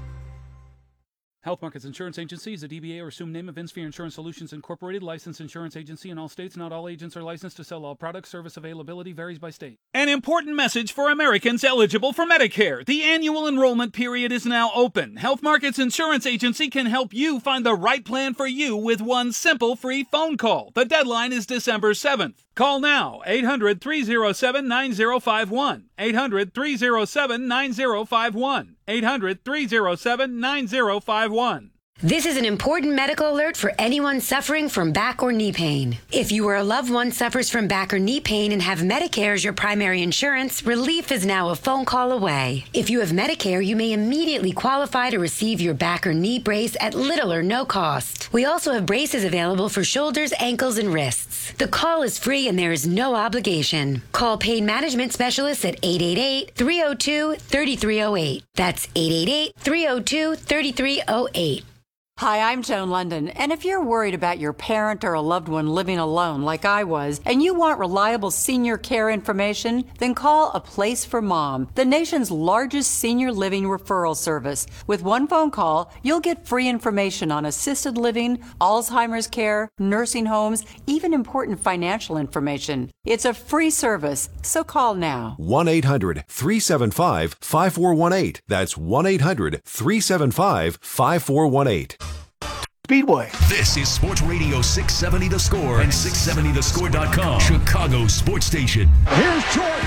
Health Markets Insurance Agency is a D B A or assumed name of InSphere Insurance Solutions Incorporated, licensed insurance agency in all states. Not all agents are licensed to sell all products. Service availability varies by state. An important message for Americans eligible for Medicare. The annual enrollment period is now open. Health Markets Insurance Agency can help you find the right plan for you with one simple free phone call. The deadline is December seventh. Call now, eight hundred, three oh seven, nine oh five one. eight hundred, three oh seven, nine oh five one. eight hundred, three oh seven, nine oh five one. This is an important medical alert for anyone suffering from back or knee pain. If you or a loved one suffers from back or knee pain and have Medicare as your primary insurance, relief is now a phone call away. If you have Medicare, you may immediately qualify to receive your back or knee brace at little or no cost. We also have braces available for shoulders, ankles, and wrists. The call is free and there is no obligation. Call Pain Management Specialists at eight eight eight, three oh two, three three oh eight. That's eight eight eight, three oh two, three three oh eight. Hi, I'm Joan London, and if you're worried about your parent or a loved one living alone like I was, and you want reliable senior care information, then call A Place for Mom, the nation's largest senior living referral service. With one phone call, you'll get free information on assisted living, Alzheimer's care, nursing homes, even important financial information. It's a free service, so call now. one eight hundred, three seven five, five four one eight. That's one eight hundred, three seven five, five four one eight. Speedway. This is Sports Radio six seventy The Score and six seventy the score dot com, Chicago sports station. Here's Jordan.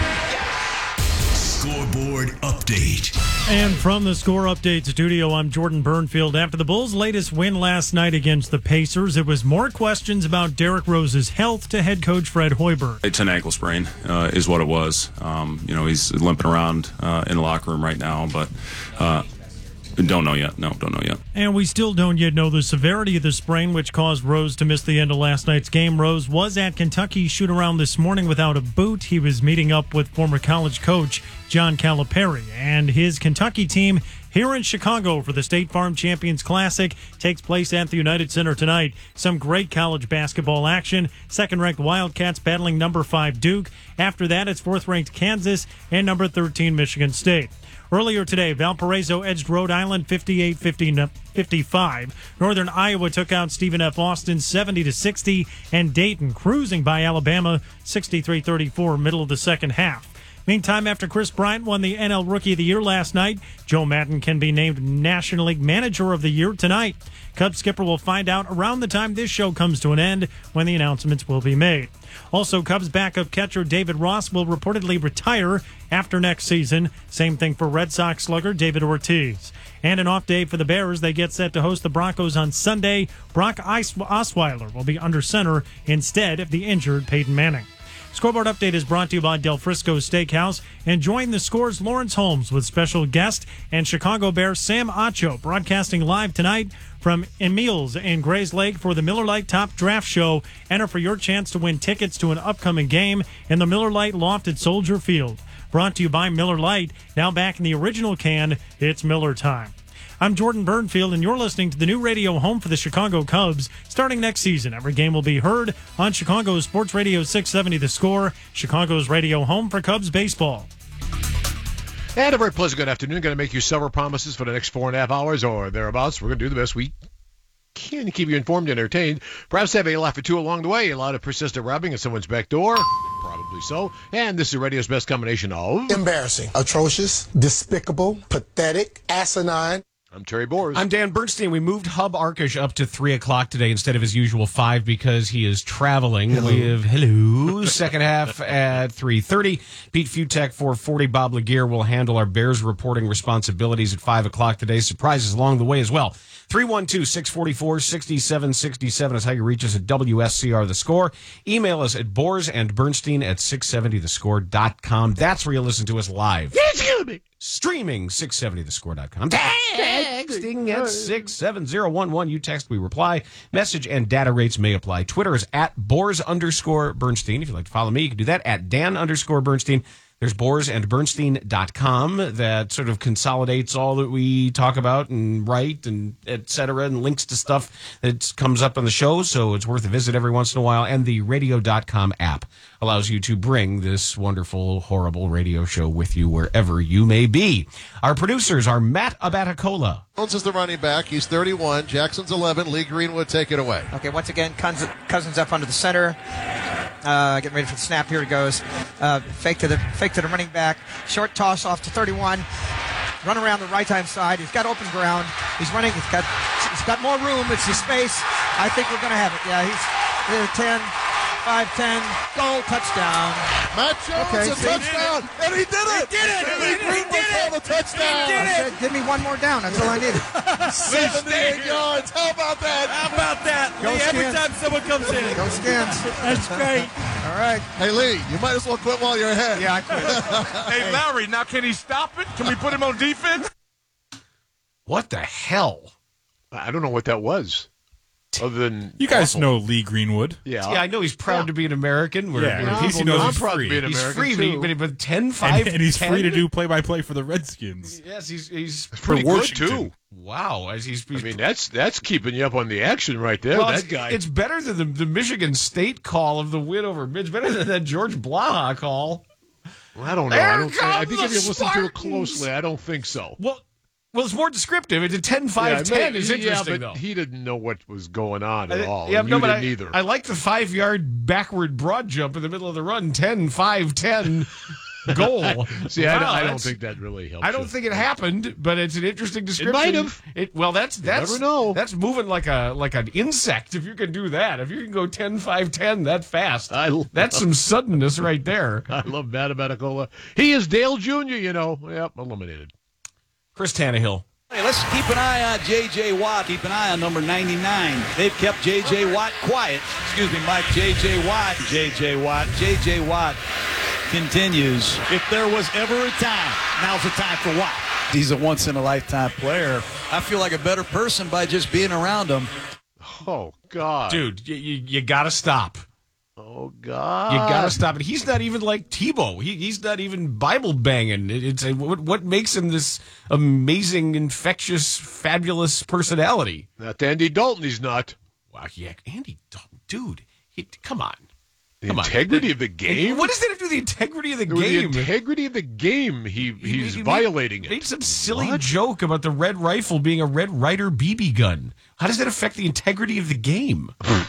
Scoreboard update. And from the Score Update studio, I'm Jordan Burnfield. After the Bulls' latest win last night against the Pacers, it was more questions about Derrick Rose's health to head coach Fred Hoiberg. It's an ankle sprain uh, is what it was. Um, you know, he's limping around uh, in the locker room right now, but uh, don't know yet. No, don't know yet. And we still don't yet know the severity of the sprain, which caused Rose to miss the end of last night's game. Rose was at Kentucky shoot-around this morning without a boot. He was meeting up with former college coach John Calipari and his Kentucky team here in Chicago for the State Farm Champions Classic. Takes place at the United Center tonight. Some great college basketball action. Second-ranked Wildcats battling number five Duke. After that, it's fourth-ranked Kansas and number thirteen Michigan State. Earlier today, Valparaiso edged Rhode Island fifty-eight fifty-five. Northern Iowa took out Stephen F. Austin seventy to sixty, and Dayton cruising by Alabama sixty-three thirty-four, middle of the second half. Meantime, after Chris Bryant won the N L Rookie of the Year last night, Joe Madden can be named National League Manager of the Year tonight. Cubs skipper will find out around the time this show comes to an end when the announcements will be made. Also, Cubs backup catcher David Ross will reportedly retire after next season. Same thing for Red Sox slugger David Ortiz. And an off day for the Bears. They get set to host the Broncos on Sunday. Brock Osweiler will be under center instead of the injured Peyton Manning. Scoreboard Update is brought to you by Del Frisco Steakhouse. And join the Score's Lawrence Holmes with special guest and Chicago Bears Sam Acho, broadcasting live tonight from Emil's in Grays Lake for the Miller Lite Top Draft Show. Enter for your chance to win tickets to an upcoming game in the Miller Lite Loft at Soldier Field. Brought to you by Miller Lite. Now back in the original can, it's Miller time. I'm Jordan Burnfield, and you're listening to the new radio home for the Chicago Cubs. Starting next season, every game will be heard on Chicago's Sports Radio six seventy The Score, Chicago's radio home for Cubs baseball. And a very pleasant good afternoon. Going to make you several promises for the next four and a half hours or thereabouts. We're going to do the best we can to keep you informed and entertained. Perhaps have a laugh or two along the way. A lot of persistent robbing at someone's back door. Probably so. And this is radio's best combination of... embarrassing, atrocious, despicable, pathetic, asinine. I'm Terry Bors. I'm Dan Bernstein. We moved Hub Arkush up to three o'clock today instead of his usual five because he is traveling. Hello. We have, hello, second half at three thirty. Pete Futek, four forty. Bob Laguerre will handle our Bears reporting responsibilities at five o'clock today. Surprises along the way as well. three one two, six four four, six seven six seven is how you reach us at W S C R The Score. Email us at Bors and Bernstein at six seventy the score dot com. That's where you listen to us live. Excuse me. Streaming, six seventy the score dot com. Text. texting at six seven zero one one. You text, we reply. Message and data rates may apply. Twitter is at Boars underscore Bernstein. If you'd like to follow me, you can do that at Dan underscore Bernstein. There's Boars and Bernstein dot com that sort of consolidates all that we talk about and write and et cetera, and links to stuff that comes up on the show, so it's worth a visit every once in a while. And the radio dot com app allows you to bring this wonderful, horrible radio show with you wherever you may be. Our producers are Matt Abatacola. Jones is the running back. He's thirty-one. Jackson's eleven. Lee Greenwood, take it away. Okay, once again, Cousins, Cousins up under the center. Uh, getting ready for the snap. Here he goes. Uh, fake to the fake to the running back. Short toss off to thirty-one. Run around the right-hand side. He's got open ground. He's running. He's got he's got more room. It's the space. I think we're going to have it. Yeah, he's uh, ten, five, ten. Goal, touchdown. Matt Jones, okay, a see? touchdown. And he did it. He did it. Lee Greenwood called a touchdown. He did it. I said, give me one more down. That's all I needed. seventy-eight yards. How about that? How about that? Go Lee, every Skins. time someone comes in. Go Skins. That's great. All right. Hey, Lee, you might as well quit while you're ahead. Yeah, I quit. Hey, Lowry, now can he stop it? Can we put him on defense? What the hell? I don't know what that was. Other than you guys awful. know Lee Greenwood. Yeah. Yeah, I know he's proud Yeah. to be an American. We're, Yeah, we're- in case he knows I'm he's proud free. to be an he's American free, too. but, but ten, five, and, and he's ten? free to do play-by-play for the Redskins. Yes, he's he's pretty for good Washington. too. Wow, as he's, he's I mean, that's that's keeping you up on the action right there. well, that it's, guy. it's better than the, the Michigan State call of the win over Midge. Better than that George Blaha call. Well, I don't know. There I don't think, I come think the if you listen to it Spartans! closely, I don't think so. Well, well, it's more descriptive. It's a ten five Yeah, ten may- is interesting, yeah, though. but he didn't know what was going on at I- all. Yeah, and no, you but didn't I, either. I like the five-yard backward broad jump in the middle of the run, ten five ten goal. See, I, Wow, don't, I don't that's- think that really helps. I don't you. think it happened, but it's an interesting description. might have. It, well, that's that's never know. That's moving like a like an insect. If you can do that, if you can go ten five ten that fast, I love- that's some suddenness right there. I love Matt Abatacola. He is Dale Junior, you know. Yep, eliminated. Chris Tannehill. Hey, let's keep an eye on J J. Watt. Keep an eye on number ninety-nine. They've kept J J. Watt quiet. Excuse me, Mike. J J. Watt. J J. Watt. J J. Watt continues. If there was ever a time, now's the time for Watt. He's a once-in-a-lifetime player. I feel like a better person by just being around him. Oh, God. Dude, you, you, you got to stop. Oh, God. You got to stop it. He's not even like Tebow. He, he's not even Bible banging. It, it's a, what, what makes him this amazing, infectious, fabulous personality? Not Andy Dalton, he's not. Wow, yeah, Andy Dalton, dude, he, come on. The Come on. integrity of the game? What does that have to do with the integrity of the With game? The integrity of the game, he, he's he made- violating it. Made some silly What? joke about the Red Rifle being a Red Ryder B B gun. How does that affect the integrity of the game?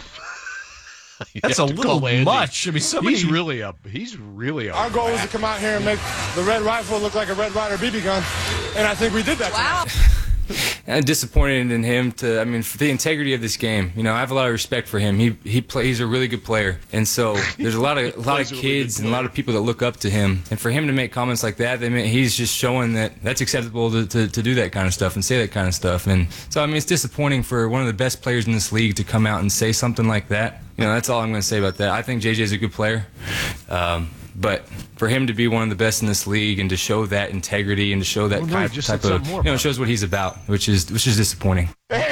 That's a have to little call Andy. much. I mean, somebody. He's really up. He's really up. Our goal was to come out here and make the Red Rifle look like a Red Ryder B B gun, and I think we did that. Wow. I'm disappointed in him to, I mean, for the integrity of this game. You know, I have a lot of respect for him. He he play, he's a really good player. And so there's a lot of a lot of kids and a lot of people that look up to him. And for him to make comments like that, I mean, he's just showing that that's acceptable to, to, to do that kind of stuff and say that kind of stuff. And so, I mean, it's disappointing for one of the best players in this league to come out and say something like that. You know, that's all I'm going to say about that. I think J J's a good player. Um, But for him to be one of the best in this league and to show that integrity and to show that Oh, no, type, you just type said of, something more you know, about it shows what he's about, which is which is disappointing.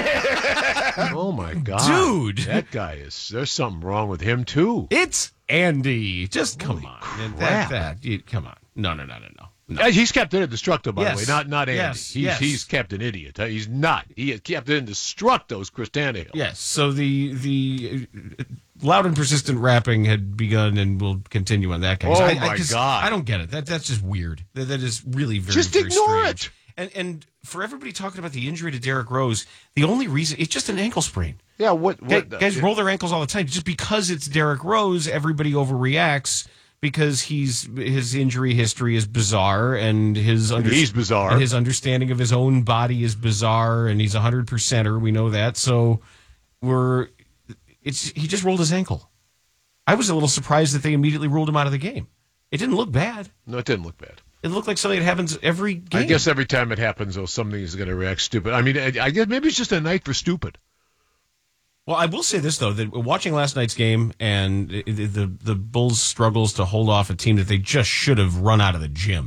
Oh, my God. Dude. That guy is, there's something wrong with him, too. It's Andy. Just come Holy on. crap. That, that, you, come on. No, no, no, no, no. no. Uh, He's Captain Indestructible, by Yes. the way, not not Andy. Yes, He's yes. he's Captain Idiot. Uh, He's not. He is Captain Indestructo's Chris Tannehill. Yes. So the the uh, loud and persistent rapping had begun and will continue on that. Case. Oh, I, I my just- God. I don't get it. That that's just weird. That, that is really very Just very ignore strange. it. And and for everybody talking about the injury to Derrick Rose, the only reason it's just an ankle sprain. Yeah, what, what Guys, guys roll their ankles all the time. Just because it's Derrick Rose, everybody overreacts because he's his injury history is bizarre and his under, He's bizarre. and his understanding of his own body is bizarre, and he's a hundred percenter. We know that. So we're it's he just rolled his ankle. I was a little surprised that they immediately ruled him out of the game. It didn't look bad. No, it didn't look bad. It looked like something that happens every game. I guess every time it happens, though, something is going to react stupid. I mean, I, I guess maybe it's just a night for stupid. Well, I will say this though: that watching last night's game and the the, the Bulls' struggles to hold off a team that they just should have run out of the gym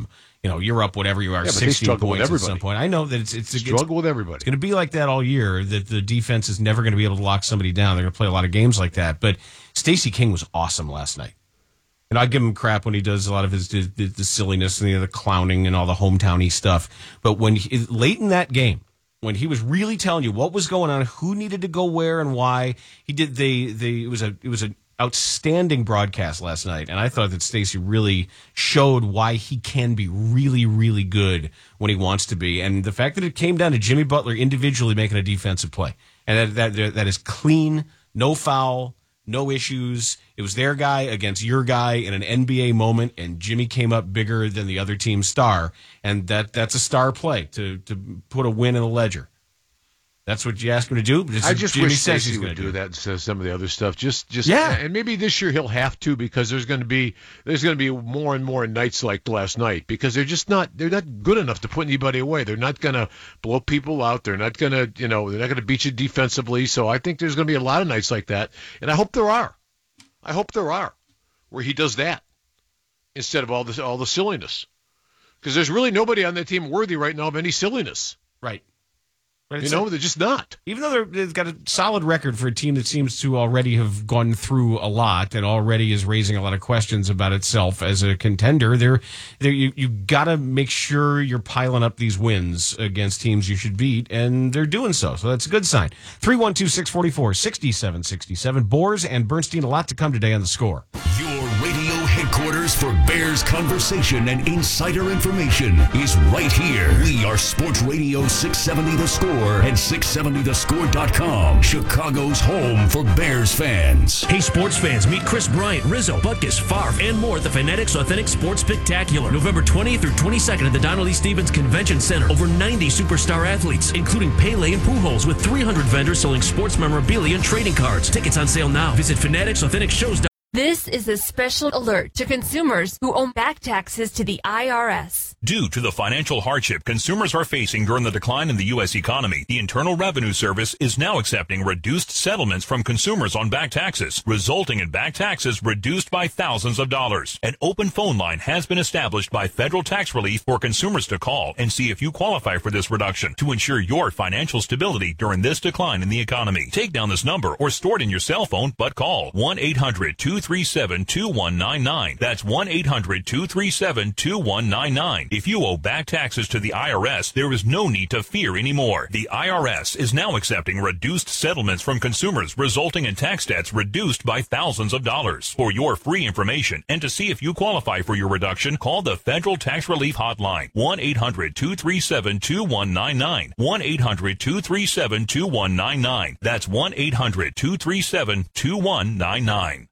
you know, you're up whatever you are, Yeah, but they sixteen struggle with points at everybody. some point. I know that it's it's They struggle with everybody. It's going to be like that all year. That the defense is never going to be able to lock somebody down. They're going to play a lot of games like that. But Stacey King was awesome last night. And I give him crap when he does a lot of his the, the, the silliness and the, the clowning and all the hometowny stuff. But when he, late in that game, when he was really telling you what was going on, who needed to go where and why, he did. They they it was a it was an outstanding broadcast last night, and I thought that Stacey really showed why he can be really really good when he wants to be, and the fact that it came down to Jimmy Butler individually making a defensive play, and that that that is clean, no foul. No issues. It was their guy against your guy in an N B A moment, and Jimmy came up bigger than the other team's star, and that that's a star play to to put a win in the ledger. That's what you ask him to do. I just Jimmy wish says Stacey he's would gonna do that instead of some of the other stuff. Just, just Yeah. and maybe this year he'll have to because there's going to be there's going to be more and more nights like last night because they're just not they're not good enough to put anybody away. They're not going to blow people out. They're not going to you know they're not going to beat you defensively. So I think there's going to be a lot of nights like that, and I hope there are. I hope there are where he does that instead of all this all the silliness because there's really nobody on that team worthy right now of any silliness. Right. But You it's know, a- they're just not. Even though they're, they've got a solid record for a team that seems to already have gone through a lot and already is raising a lot of questions about itself as a contender, they're, they're, you you got to make sure you're piling up these wins against teams you should beat, and they're doing so. So that's a good sign. three one two, six four four, six seven six seven. Boers and Bernstein, a lot to come today on The Score. Your radio headquarters for Bears conversation and insider information is right here. We are Sports Radio six seventy The Score and six seventy the score dot com, Chicago's home for Bears fans. Hey, sports fans, meet Chris Bryant, Rizzo, Butkus, Favre, and more at the Fanatics Authentic Sports Spectacular. November twentieth through twenty-second at the Donald E. Stevens Convention Center. Over ninety superstar athletes, including Pele and Pujols, with three hundred vendors selling sports memorabilia and trading cards. Tickets on sale now. Visit fanatics authentic shows dot com. This is a special alert to consumers who owe back taxes to the I R S. Due to the financial hardship consumers are facing during the decline in the U S economy, the Internal Revenue Service is now accepting reduced settlements from consumers on back taxes, resulting in back taxes reduced by thousands of dollars. An open phone line has been established by Federal Tax Relief for consumers to call and see if you qualify for this reduction to ensure your financial stability during this decline in the economy. Take down this number or store it in your cell phone, but call one eight hundred, two three seven, two one nine nine. That's one eight hundred, two three seven, two one nine nine. If you owe back taxes to the I R S, there is no need to fear anymore. The I R S is now accepting reduced settlements from consumers, resulting in tax debts reduced by thousands of dollars. For your free information and to see if you qualify for your reduction, call the Federal Tax Relief Hotline, one eight hundred, two three seven, two one nine nine. one eight hundred, two three seven, two one nine nine. That's one eight hundred, two three seven, two one nine nine.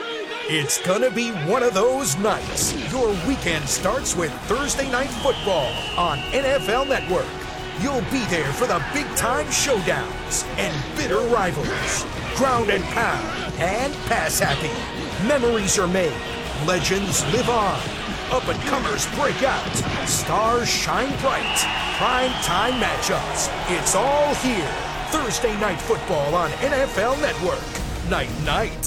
It's gonna be one of those nights. Your weekend starts with Thursday Night Football on N F L Network. You'll be there for the big-time showdowns and bitter rivalries. Ground and pound and pass happy. Memories are made. Legends live on. Up-and-comers break out. Stars shine bright. Prime-time matchups. It's all here. Thursday Night Football on N F L Network. Night-night.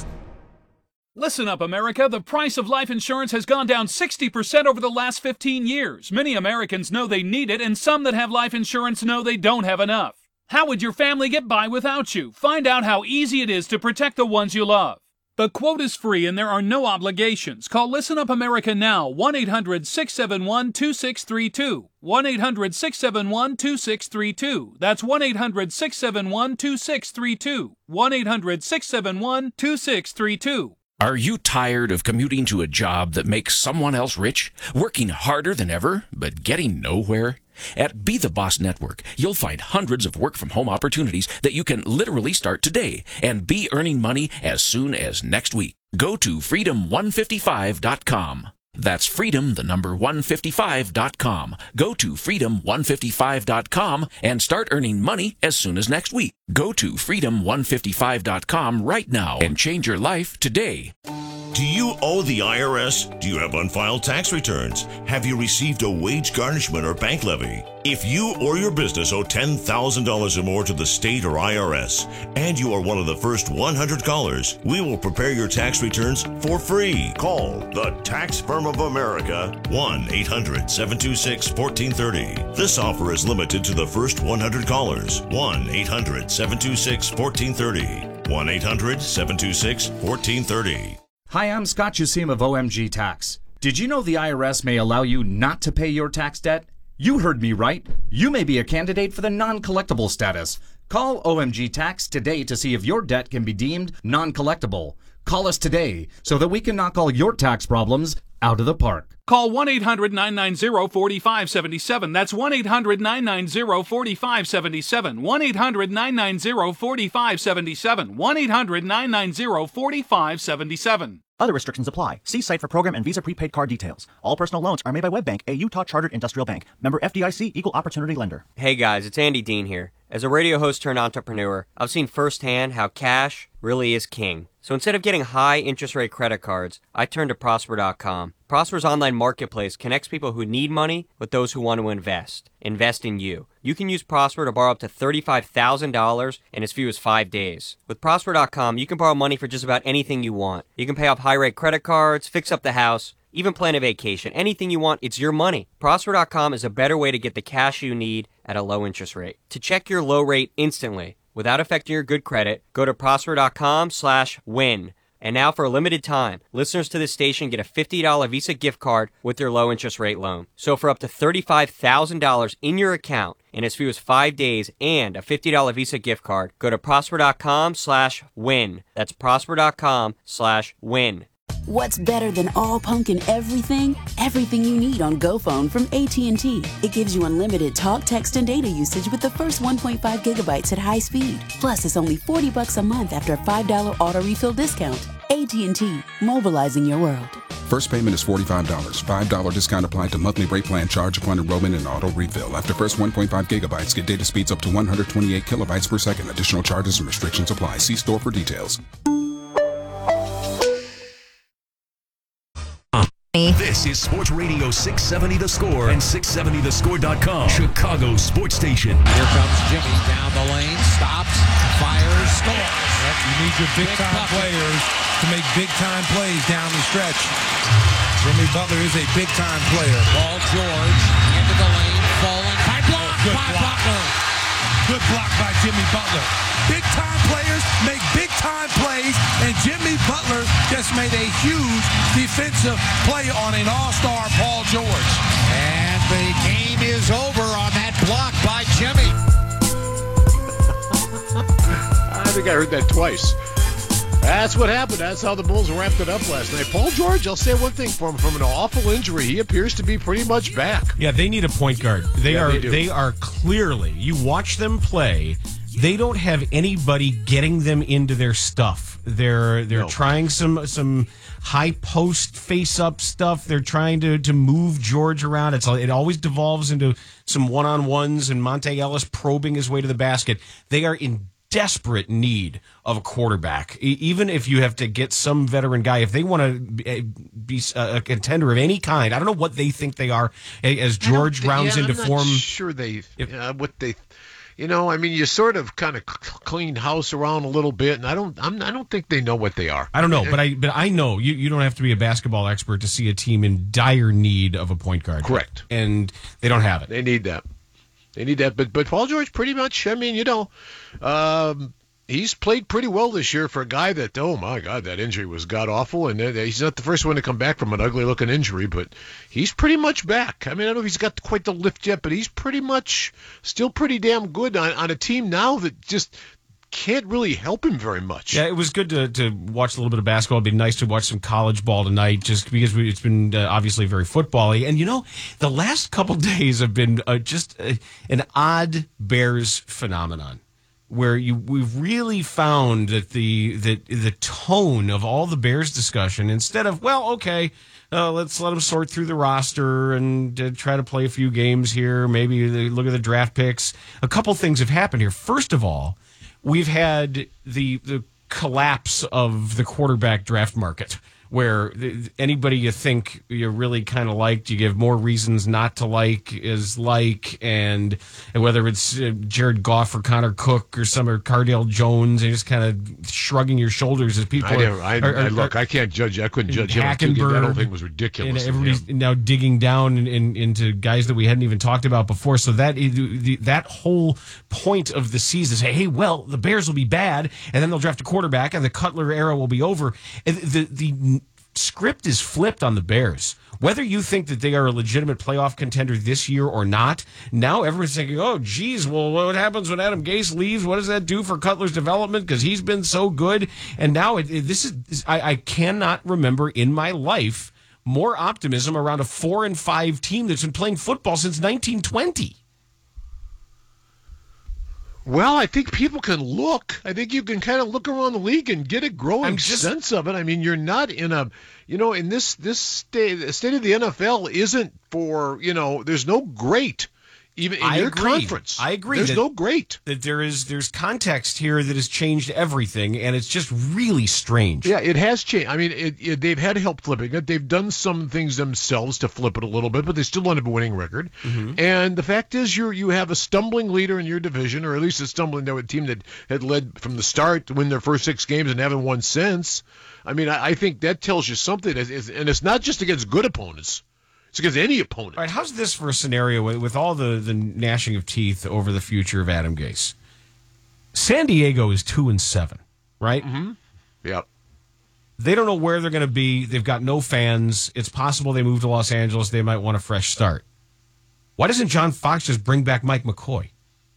Listen up, America. The price of life insurance has gone down sixty percent over the last fifteen years. Many Americans know they need it, and some that have life insurance know they don't have enough. How would your family get by without you? Find out how easy it is to protect the ones you love. The quote is free and there are no obligations. Call Listen Up America now, one eight hundred, six seven one, two six three two. one eight hundred, six seven one, two six three two. That's one eight hundred, six seven one, two six three two. one eight hundred, six seven one, two six three two. Are you tired of commuting to a job that makes someone else rich? Working harder than ever, but getting nowhere? At Be The Boss Network, you'll find hundreds of work-from-home opportunities that you can literally start today and be earning money as soon as next week. Go to freedom one fifty-five dot com. That's freedom, the number one fifty-five dot com. Go to freedom one fifty-five dot com and start earning money as soon as next week. Go to freedom one fifty-five dot com right now and change your life today. Do you owe the I R S? Do you have unfiled tax returns? Have you received a wage garnishment or bank levy? If you or your business owe ten thousand dollars or more to the state or I R S, and you are one of the first one hundred callers, we will prepare your tax returns for free. Call the Tax Firm of America, one eight hundred seven two six one four three zero. This offer is limited to the first one hundred callers. one eight hundred seven two six one four three zero. one eight hundred seven two six one four three zero. Hi, I'm Scott Jusim of O M G Tax. Did you know the I R S may allow you not to pay your tax debt? You heard me right. You may be a candidate for the non-collectible status. Call O M G Tax today to see if your debt can be deemed non-collectible. Call us today so that we can knock all your tax problems out of the park. Call one eight hundred nine nine zero four five seven seven. That's one eight hundred nine nine zero four five seven seven. one eight hundred nine nine zero four five seven seven. one eight hundred nine nine zero four five seven seven. Other restrictions apply. See site for program and Visa prepaid card details. All personal loans are made by WebBank, a Utah chartered industrial bank. Member F D I C, equal opportunity lender. Hey guys, it's Andy Dean here. As a radio host turned entrepreneur, I've seen firsthand how cash really is king. So instead of getting high interest rate credit cards, I turned to Prosper dot com. Prosper's online marketplace connects people who need money with those who want to invest. Invest in you. You can use Prosper to borrow up to thirty-five thousand dollars in as few as five days. With Prosper dot com, you can borrow money for just about anything you want. You can pay off high-rate credit cards, fix up the house, even plan a vacation. Anything you want, it's your money. Prosper dot com is a better way to get the cash you need at a low interest rate. To check your low rate instantly, without affecting your good credit, go to Prosper dot com slash win. And now for a limited time, listeners to this station get a fifty dollars Visa gift card with their low interest rate loan. So for up to thirty-five thousand dollars in your account in as few as five days and a fifty dollars Visa gift card, go to Prosper dot com slash win. That's Prosper dot com slash win. What's better than all pumpkin everything? Everything you need on GoPhone from A T and T. It gives you unlimited talk, text, and data usage with the first one point five gigabytes at high speed. Plus, it's only forty bucks a month after a five dollars auto refill discount. A T and T, mobilizing your world. First payment is forty-five dollars. five dollars discount applied to monthly rate plan charge upon enrollment and auto refill. After first one point five gigabytes, get data speeds up to one hundred twenty-eight kilobytes per second. Additional charges and restrictions apply. See store for details. This is Sports Radio six seventy The Score and six seventy the score dot com, Chicago Sports Station. Here comes Jimmy down the lane, stops, fires, scores. Yep, you need your big-time players to make big-time plays down the stretch. Jimmy Butler is a big-time player. Paul George into the lane, falling. High block oh, good by block. Butler. Good block by Jimmy Butler. Big-time players make big-time plays, and Jimmy Butler just made a huge defensive play on an all-star Paul George. And the game is over on that block by Jimmy. I think I heard that twice. That's what happened. That's how the Bulls wrapped it up last night. Paul George, I'll say one thing for him. From an awful injury, he appears to be pretty much back. Yeah, they need a point guard. They Yeah, are they do. they are clearly, you watch them play, they don't have anybody getting them into their stuff. They're they're No. trying some some high post face up stuff. They're trying to to move George around. It's it always devolves into some one on ones and Monte Ellis probing his way to the basket. They are in desperate need of a quarterback. E- even if you have to get some veteran guy, if they want to be, be a contender of any kind, I don't know what they think they are as George rounds yeah, into I'm not form. Sure, they uh, what they, you know, I mean, you sort of kind of clean house around a little bit, and I don't, I'm, I don't think they know what they are. I don't know, but I but I know you, you don't have to be a basketball expert to see a team in dire need of a point guard. Correct, and they don't have it. They need that. They need that. But but Paul George, pretty much. I mean, you know, um, he's played pretty well this year for a guy that, oh my God, that injury was god awful, and uh, he's not the first one to come back from an ugly looking injury, but he's pretty much back. I mean, I don't know if he's got quite the lift yet, but he's pretty much still pretty damn good on, on a team now that just can't really help him very much. Yeah, it was good to, to watch a little bit of basketball. It'd be nice to watch some college ball tonight, just because we, it's been uh, obviously very football-y. And, you know, the last couple days have been uh, just uh, an odd Bears phenomenon, where you we've really found that the, the, the tone of all the Bears discussion, instead of, well, okay, uh, let's let them sort through the roster and uh, try to play a few games here, maybe they look at the draft picks. A couple things have happened here. First of all, we've had the the collapse of the quarterback draft market, where th- anybody you think you really kind of liked, you give more reasons not to like is like, and, and whether it's uh, Jared Goff or Connor Cook or some or Cardale Jones, and just kind of shrugging your shoulders as people I, are, never, I, are, are, I look. I can't judge. I couldn't judge him. Hackenberg, That whole thing was ridiculous. And everybody's now digging down in, in, into guys that we hadn't even talked about before. So that the, that whole point of the season, say, hey, well, the Bears will be bad, and then they'll draft a quarterback, and the Cutler era will be over. And the the script is flipped on the Bears. Whether you think that they are a legitimate playoff contender this year or not, now everyone's thinking, oh, geez, well, what happens when Adam Gase leaves? What does that do for Cutler's development? Because he's been so good. And now it, it, this is, I, I cannot remember in my life more optimism around a four and five team that's been playing football since nineteen twenty. Well, I think people can look. I think you can kind of look around the league and get a growing just, sense of it. I mean, you're not in a, you know, in this this state, the state of the N F L isn't for, you know, there's no great. Even in I your agree. conference, I agree. There's that, no great. That there is there's context here that has changed everything, and it's just really strange. Yeah, it has changed. I mean, it, it, they've had help flipping it. They've done some things themselves to flip it a little bit, but they still end up a winning record. Mm-hmm. And the fact is, you you have a stumbling leader in your division, or at least a stumbling there with a team that had led from the start to win their first six games and haven't won since. I mean, I, I think that tells you something, and it's not just against good opponents. It's against any opponent. All right, how's this for a scenario with, with all the, the gnashing of teeth over the future of Adam Gase? San Diego is two and seven, right? Mm-hmm. Yep. They don't know where they're going to be. They've got no fans. It's possible they move to Los Angeles. They might want a fresh start. Why doesn't John Fox just bring back Mike McCoy?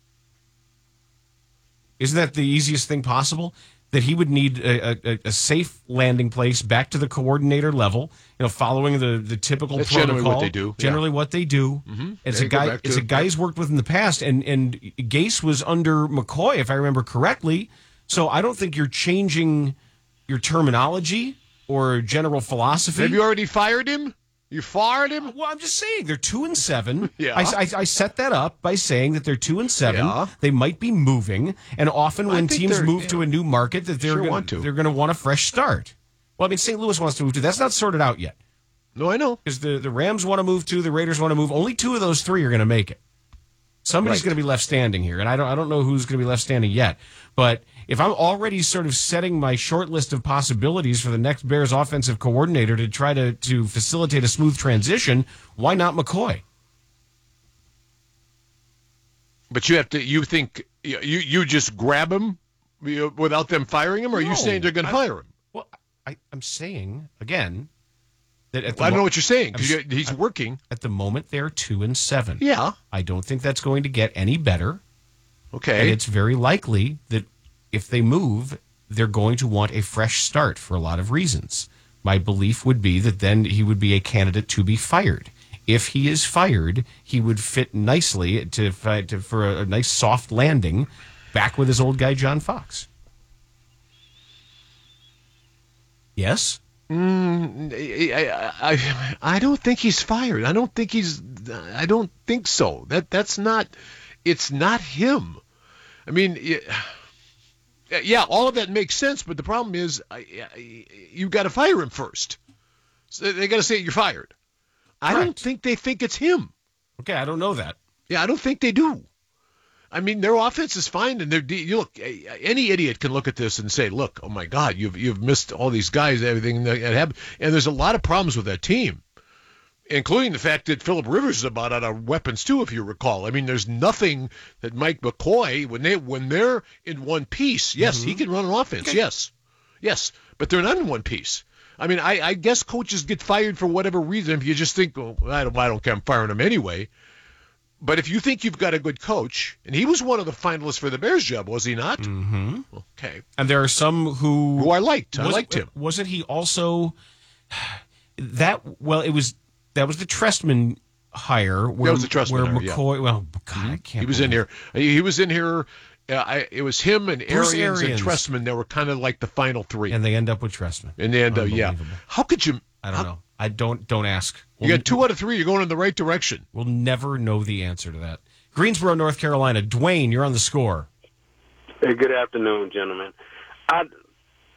Isn't that the easiest thing possible? That he would need a, a, a safe landing place back to the coordinator level, you know, following the, the typical That's protocol. generally what they do. Generally yeah. what they do. Mm-hmm. It's They a go guy. back to- It's a guy he's worked with in the past, and and Gase was under McCoy, if I remember correctly. So I don't think you're changing your terminology or general philosophy. Have you already fired him? You fired him? Well, I'm just saying they're two and seven. Yeah. I, I, I set that up by saying that they're two and seven. Yeah. They might be moving, and often I when think teams they're- move yeah. to a new market, that they're Sure gonna, want to. they're going to want a fresh start. Well, I mean, Saint Louis wants to move to. That's not sorted out yet. No, I know. Because the, the Rams want to move to, the Raiders want to move. Only two of those three are going to make it. Somebody's Right. going to be left standing here, and I don't I don't know who's going to be left standing yet. But if I'm already sort of setting my short list of possibilities for the next Bears offensive coordinator to try to, to facilitate a smooth transition, why not McCoy? But you have to. You think you you just grab him you- without them firing him, or are you No, saying they're going to I- fire him? Well, I, I'm saying, again, that at the Well, I don't mo- know what you're saying because I'm- he's working. At the moment, they're two and seven. Yeah. I don't think that's going to get any better. Okay. And it's very likely that if they move, they're going to want a fresh start for a lot of reasons. My belief would be that then he would be a candidate to be fired. If he is fired, he would fit nicely to, fi- to for a, a nice soft landing back with his old guy John Fox. Yes? Mm, I, I, I don't think he's fired. I don't think he's. I don't think so. That that's not. It's not him. I mean, it- yeah, all of that makes sense. But the problem is, I, I, you've got to fire him first. So they got to say you're fired. I don't think they think it's him. Okay, I don't know that. Yeah, I don't think they do. I mean, their offense is fine, and they're de- you look. Any idiot can look at this and say, "Look, oh my God, you've you've missed all these guys, everything that happened." And there's a lot of problems with that team, including the fact that Phillip Rivers is about out of weapons too, if you recall. I mean, there's nothing that Mike McCoy, when they when they're in one piece, yes, Mm-hmm. he can run an offense, yes, yes, but they're not in one piece. I mean, I, I guess coaches get fired for whatever reason. If you just think, well, I don't, I don't care, I'm firing him anyway. But if you think you've got a good coach, and he was one of the finalists for the Bears job, was he not? Mm-hmm. Okay. And there are some who who I liked. I was- liked him. Wasn't he also that? Well, it was that was the Trestman hire. Where, was the Trestman where hire, yeah. McCoy. Well, God, I can't. He was in believe- here. He, he was in here. Uh, I, it was him and Bruce Arians, and Arians. Trestman. They were kind of like the final three. and they end up with Trestman. And they end up, yeah. Unbelievable. How could you? I don't how- know. I don't don't ask. You got two out of three. You're going in the right direction. We'll never know the answer to that. Greensboro, North Carolina. Dwayne, you're on the score. Hey, good afternoon, gentlemen. I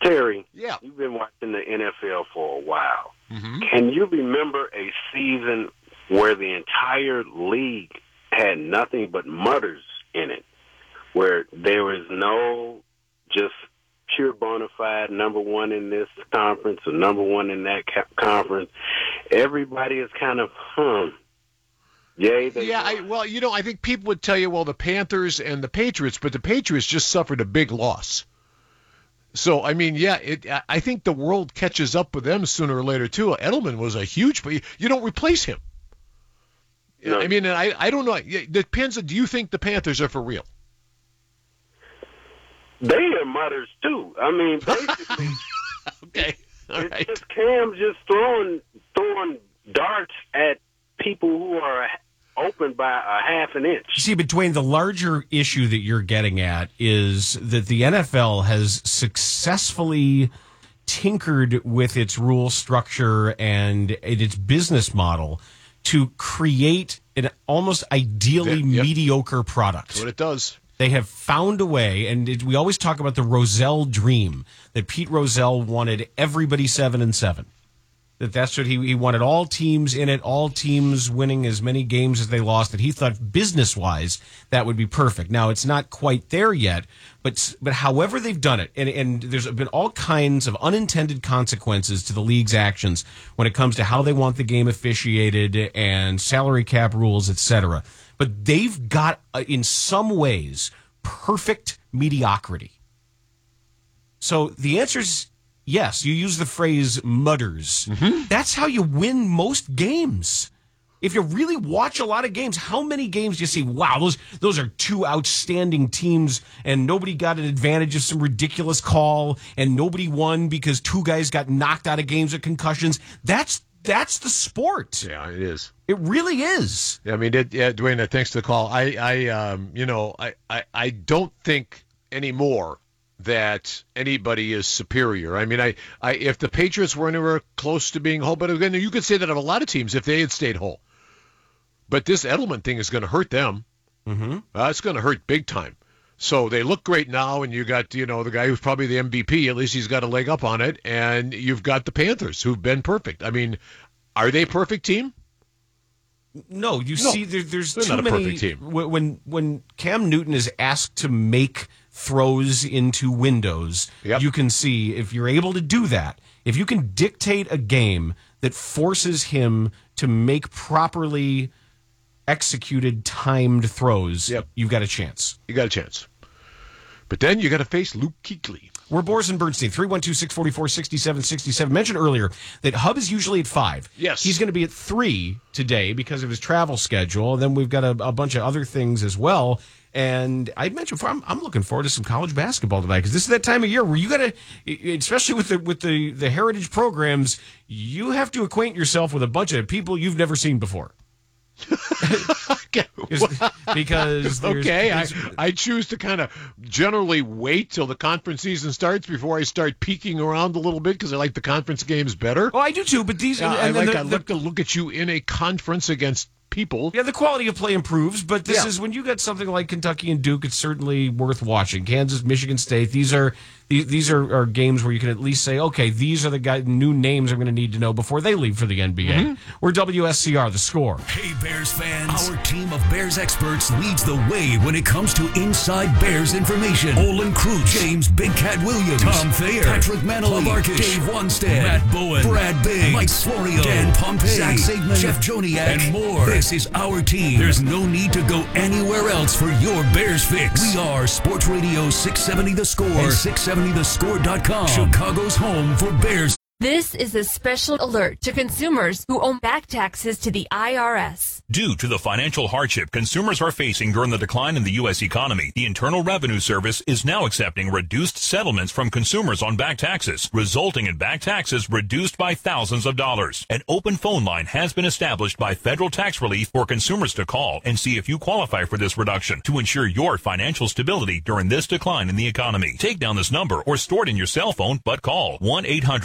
Terry, yeah, you've been watching the N F L for a while. Mm-hmm. Can you remember a season where the entire league had nothing but mutters in it, where there was no just pure bona fide number one in this conference or number one in that ca- conference? Everybody is kind of, hmm. Yay, they yeah, I, well, you know, I think people would tell you, well, the Panthers and the Patriots, but the Patriots just suffered a big loss. So, I mean, yeah, it, I think the world catches up with them sooner or later, too. Edelman was a huge, but you don't replace him. No. I mean, I, I don't know. It depends. Do you think the Panthers are for real? They are mutters, too. I mean, basically, okay. All it's right. just Cam just throwing, throwing darts at people who are open by a half an inch. See, between the larger issue that you're getting at is that the N F L has successfully tinkered with its rule structure and its business model to create an almost ideally Yeah, yep. mediocre product. That's what it does. They have found a way, and it, we always talk about the Rozelle dream, that Pete Rozelle wanted everybody seven and seven. That that's what he, he wanted, all teams in it, all teams winning as many games as they lost, that he thought business-wise that would be perfect. Now, it's not quite there yet, but but however they've done it, and, and there's been all kinds of unintended consequences to the league's actions when it comes to how they want the game officiated and salary cap rules, et cetera. But they've got, uh, in some ways, perfect mediocrity. So the answer is yes. You use the phrase mutters. Mm-hmm. That's how you win most games. If you really watch a lot of games, how many games do you see, wow, those those are two outstanding teams and nobody got an advantage of some ridiculous call and nobody won because two guys got knocked out of games with concussions? That's That's the sport. Yeah, it is. It really is. I mean, it, yeah, Dwayne, thanks for the call. I, I, um, you know, I, I, I don't think anymore that anybody is superior. I mean, I, I, if the Patriots were anywhere close to being whole, but again, you could say that of a lot of teams if they had stayed whole. But this Edelman thing is going to hurt them. Mm-hmm. Uh, it's going to hurt big time. So they look great now, and you got, you know, the guy who's probably the M V P. At least he's got a leg up on it. And you've got the Panthers, who've been perfect. I mean, are they a perfect team? No, you No, see, there, there's they're too not a many. perfect team. When when Cam Newton is asked to make throws into windows, you can see if you're able to do that. If you can dictate a game that forces him to make properly executed, timed throws, Yep. you've got a chance. You got a chance. But then you got to face Luke Kuechly. We're Boris and Bernstein, three one two, six four four, six seven six seven. Mentioned earlier that Hub is usually at five. Yes. He's going to be at three today because of his travel schedule. Then we've got a, a bunch of other things as well. And I mentioned before, I'm, I'm looking forward to some college basketball tonight because this is that time of year where you got to, especially with the with the, the heritage programs, you have to acquaint yourself with a bunch of people you've never seen before. because there's, okay, there's, I, I choose to kind of generally wait till the conference season starts before I start peeking around a little bit because I like the conference games better. Oh, I do too. But these, yeah, and, I and like the, I the, like to look at you in a conference against people. Yeah, the quality of play improves, but this Yeah. is when you got something like Kentucky and Duke, it's certainly worth watching. Kansas, Michigan State, these are these, these are, are games where you can at least say, okay, these are the guy, new names I'm going to need to know before they leave for the N B A. Mm-hmm. We're W S C R, The Score. Hey, Bears fans. Our team of Bears experts leads the way when it comes to inside Bears information. Olin Kreutz, James Big Cat Williams, Tom Thayer, Patrick Manley, Dave Wanstead, Matt Bowen, Brad Biggs, Mike Florio, Dan Pompey, Zach Sigmund, Jeff Joniak, and more. This is our team. There's no need to go anywhere else for your Bears fix. We are Sports Radio six seventy The Score and six seventy the score dot com, Chicago's home for Bears. This is a special alert to consumers who owe back taxes to the I R S. Due to the financial hardship consumers are facing during the decline in the U S economy, the Internal Revenue Service is now accepting reduced settlements from consumers on back taxes, resulting in back taxes reduced by thousands of dollars. An open phone line has been established by Federal Tax Relief for consumers to call and see if you qualify for this reduction to ensure your financial stability during this decline in the economy. Take down this number or store it in your cell phone, but call one eight hundred two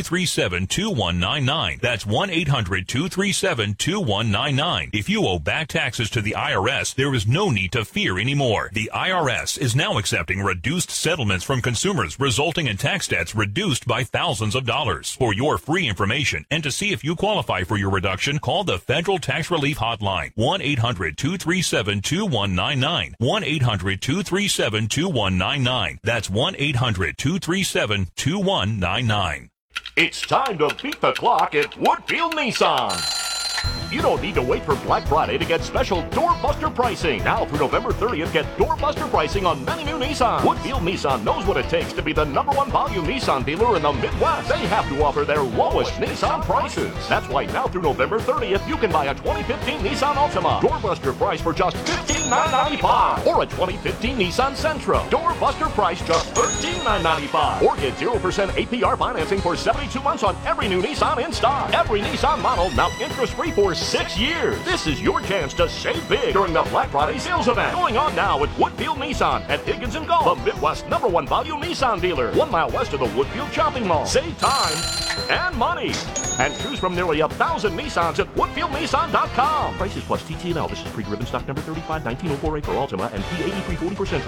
three seven, two one nine nine. That's one eight hundred, two three seven, two one nine nine. If you owe back taxes to the I R S, there is no need to fear anymore. The I R S is now accepting reduced settlements from consumers, resulting in tax debts reduced by thousands of dollars. For your free information and to see if you qualify for your reduction, call the Federal Tax Relief Hotline, one eight hundred, two three seven, two one nine nine. one eight hundred, two three seven, two one nine nine. That's one eight hundred, two three seven, two one nine nine. It's time to beat the clock at Woodfield Nissan. You don't need to wait for Black Friday to get special doorbuster pricing. Now through November thirtieth, get doorbuster pricing on many new Nissan. Woodfield Nissan knows what it takes to be the number one volume Nissan dealer in the Midwest. They have to offer their lowest Nissan prices. That's why now through November thirtieth, you can buy a twenty fifteen Nissan Altima. Doorbuster price for just fifteen thousand nine hundred ninety-five dollars. Or a twenty fifteen Nissan Sentra. Doorbuster price just thirteen thousand nine hundred ninety-five dollars. Or get zero percent A P R financing for seventy-two months on every new Nissan in stock. Every Nissan model now interest-free for six years. This is your chance to save big during the Black Friday sales event. Going on now at Woodfield Nissan at Higgins and Gulf, the Midwest number one volume Nissan dealer. One mile west of the Woodfield Shopping Mall. Save time and money. And choose from nearly a thousand Nissans at Woodfield Nissan dot com. Prices plus T T and L. This is pre-driven stock number thirty-five nineteen oh four A for Altima and P eighty-three forty percent.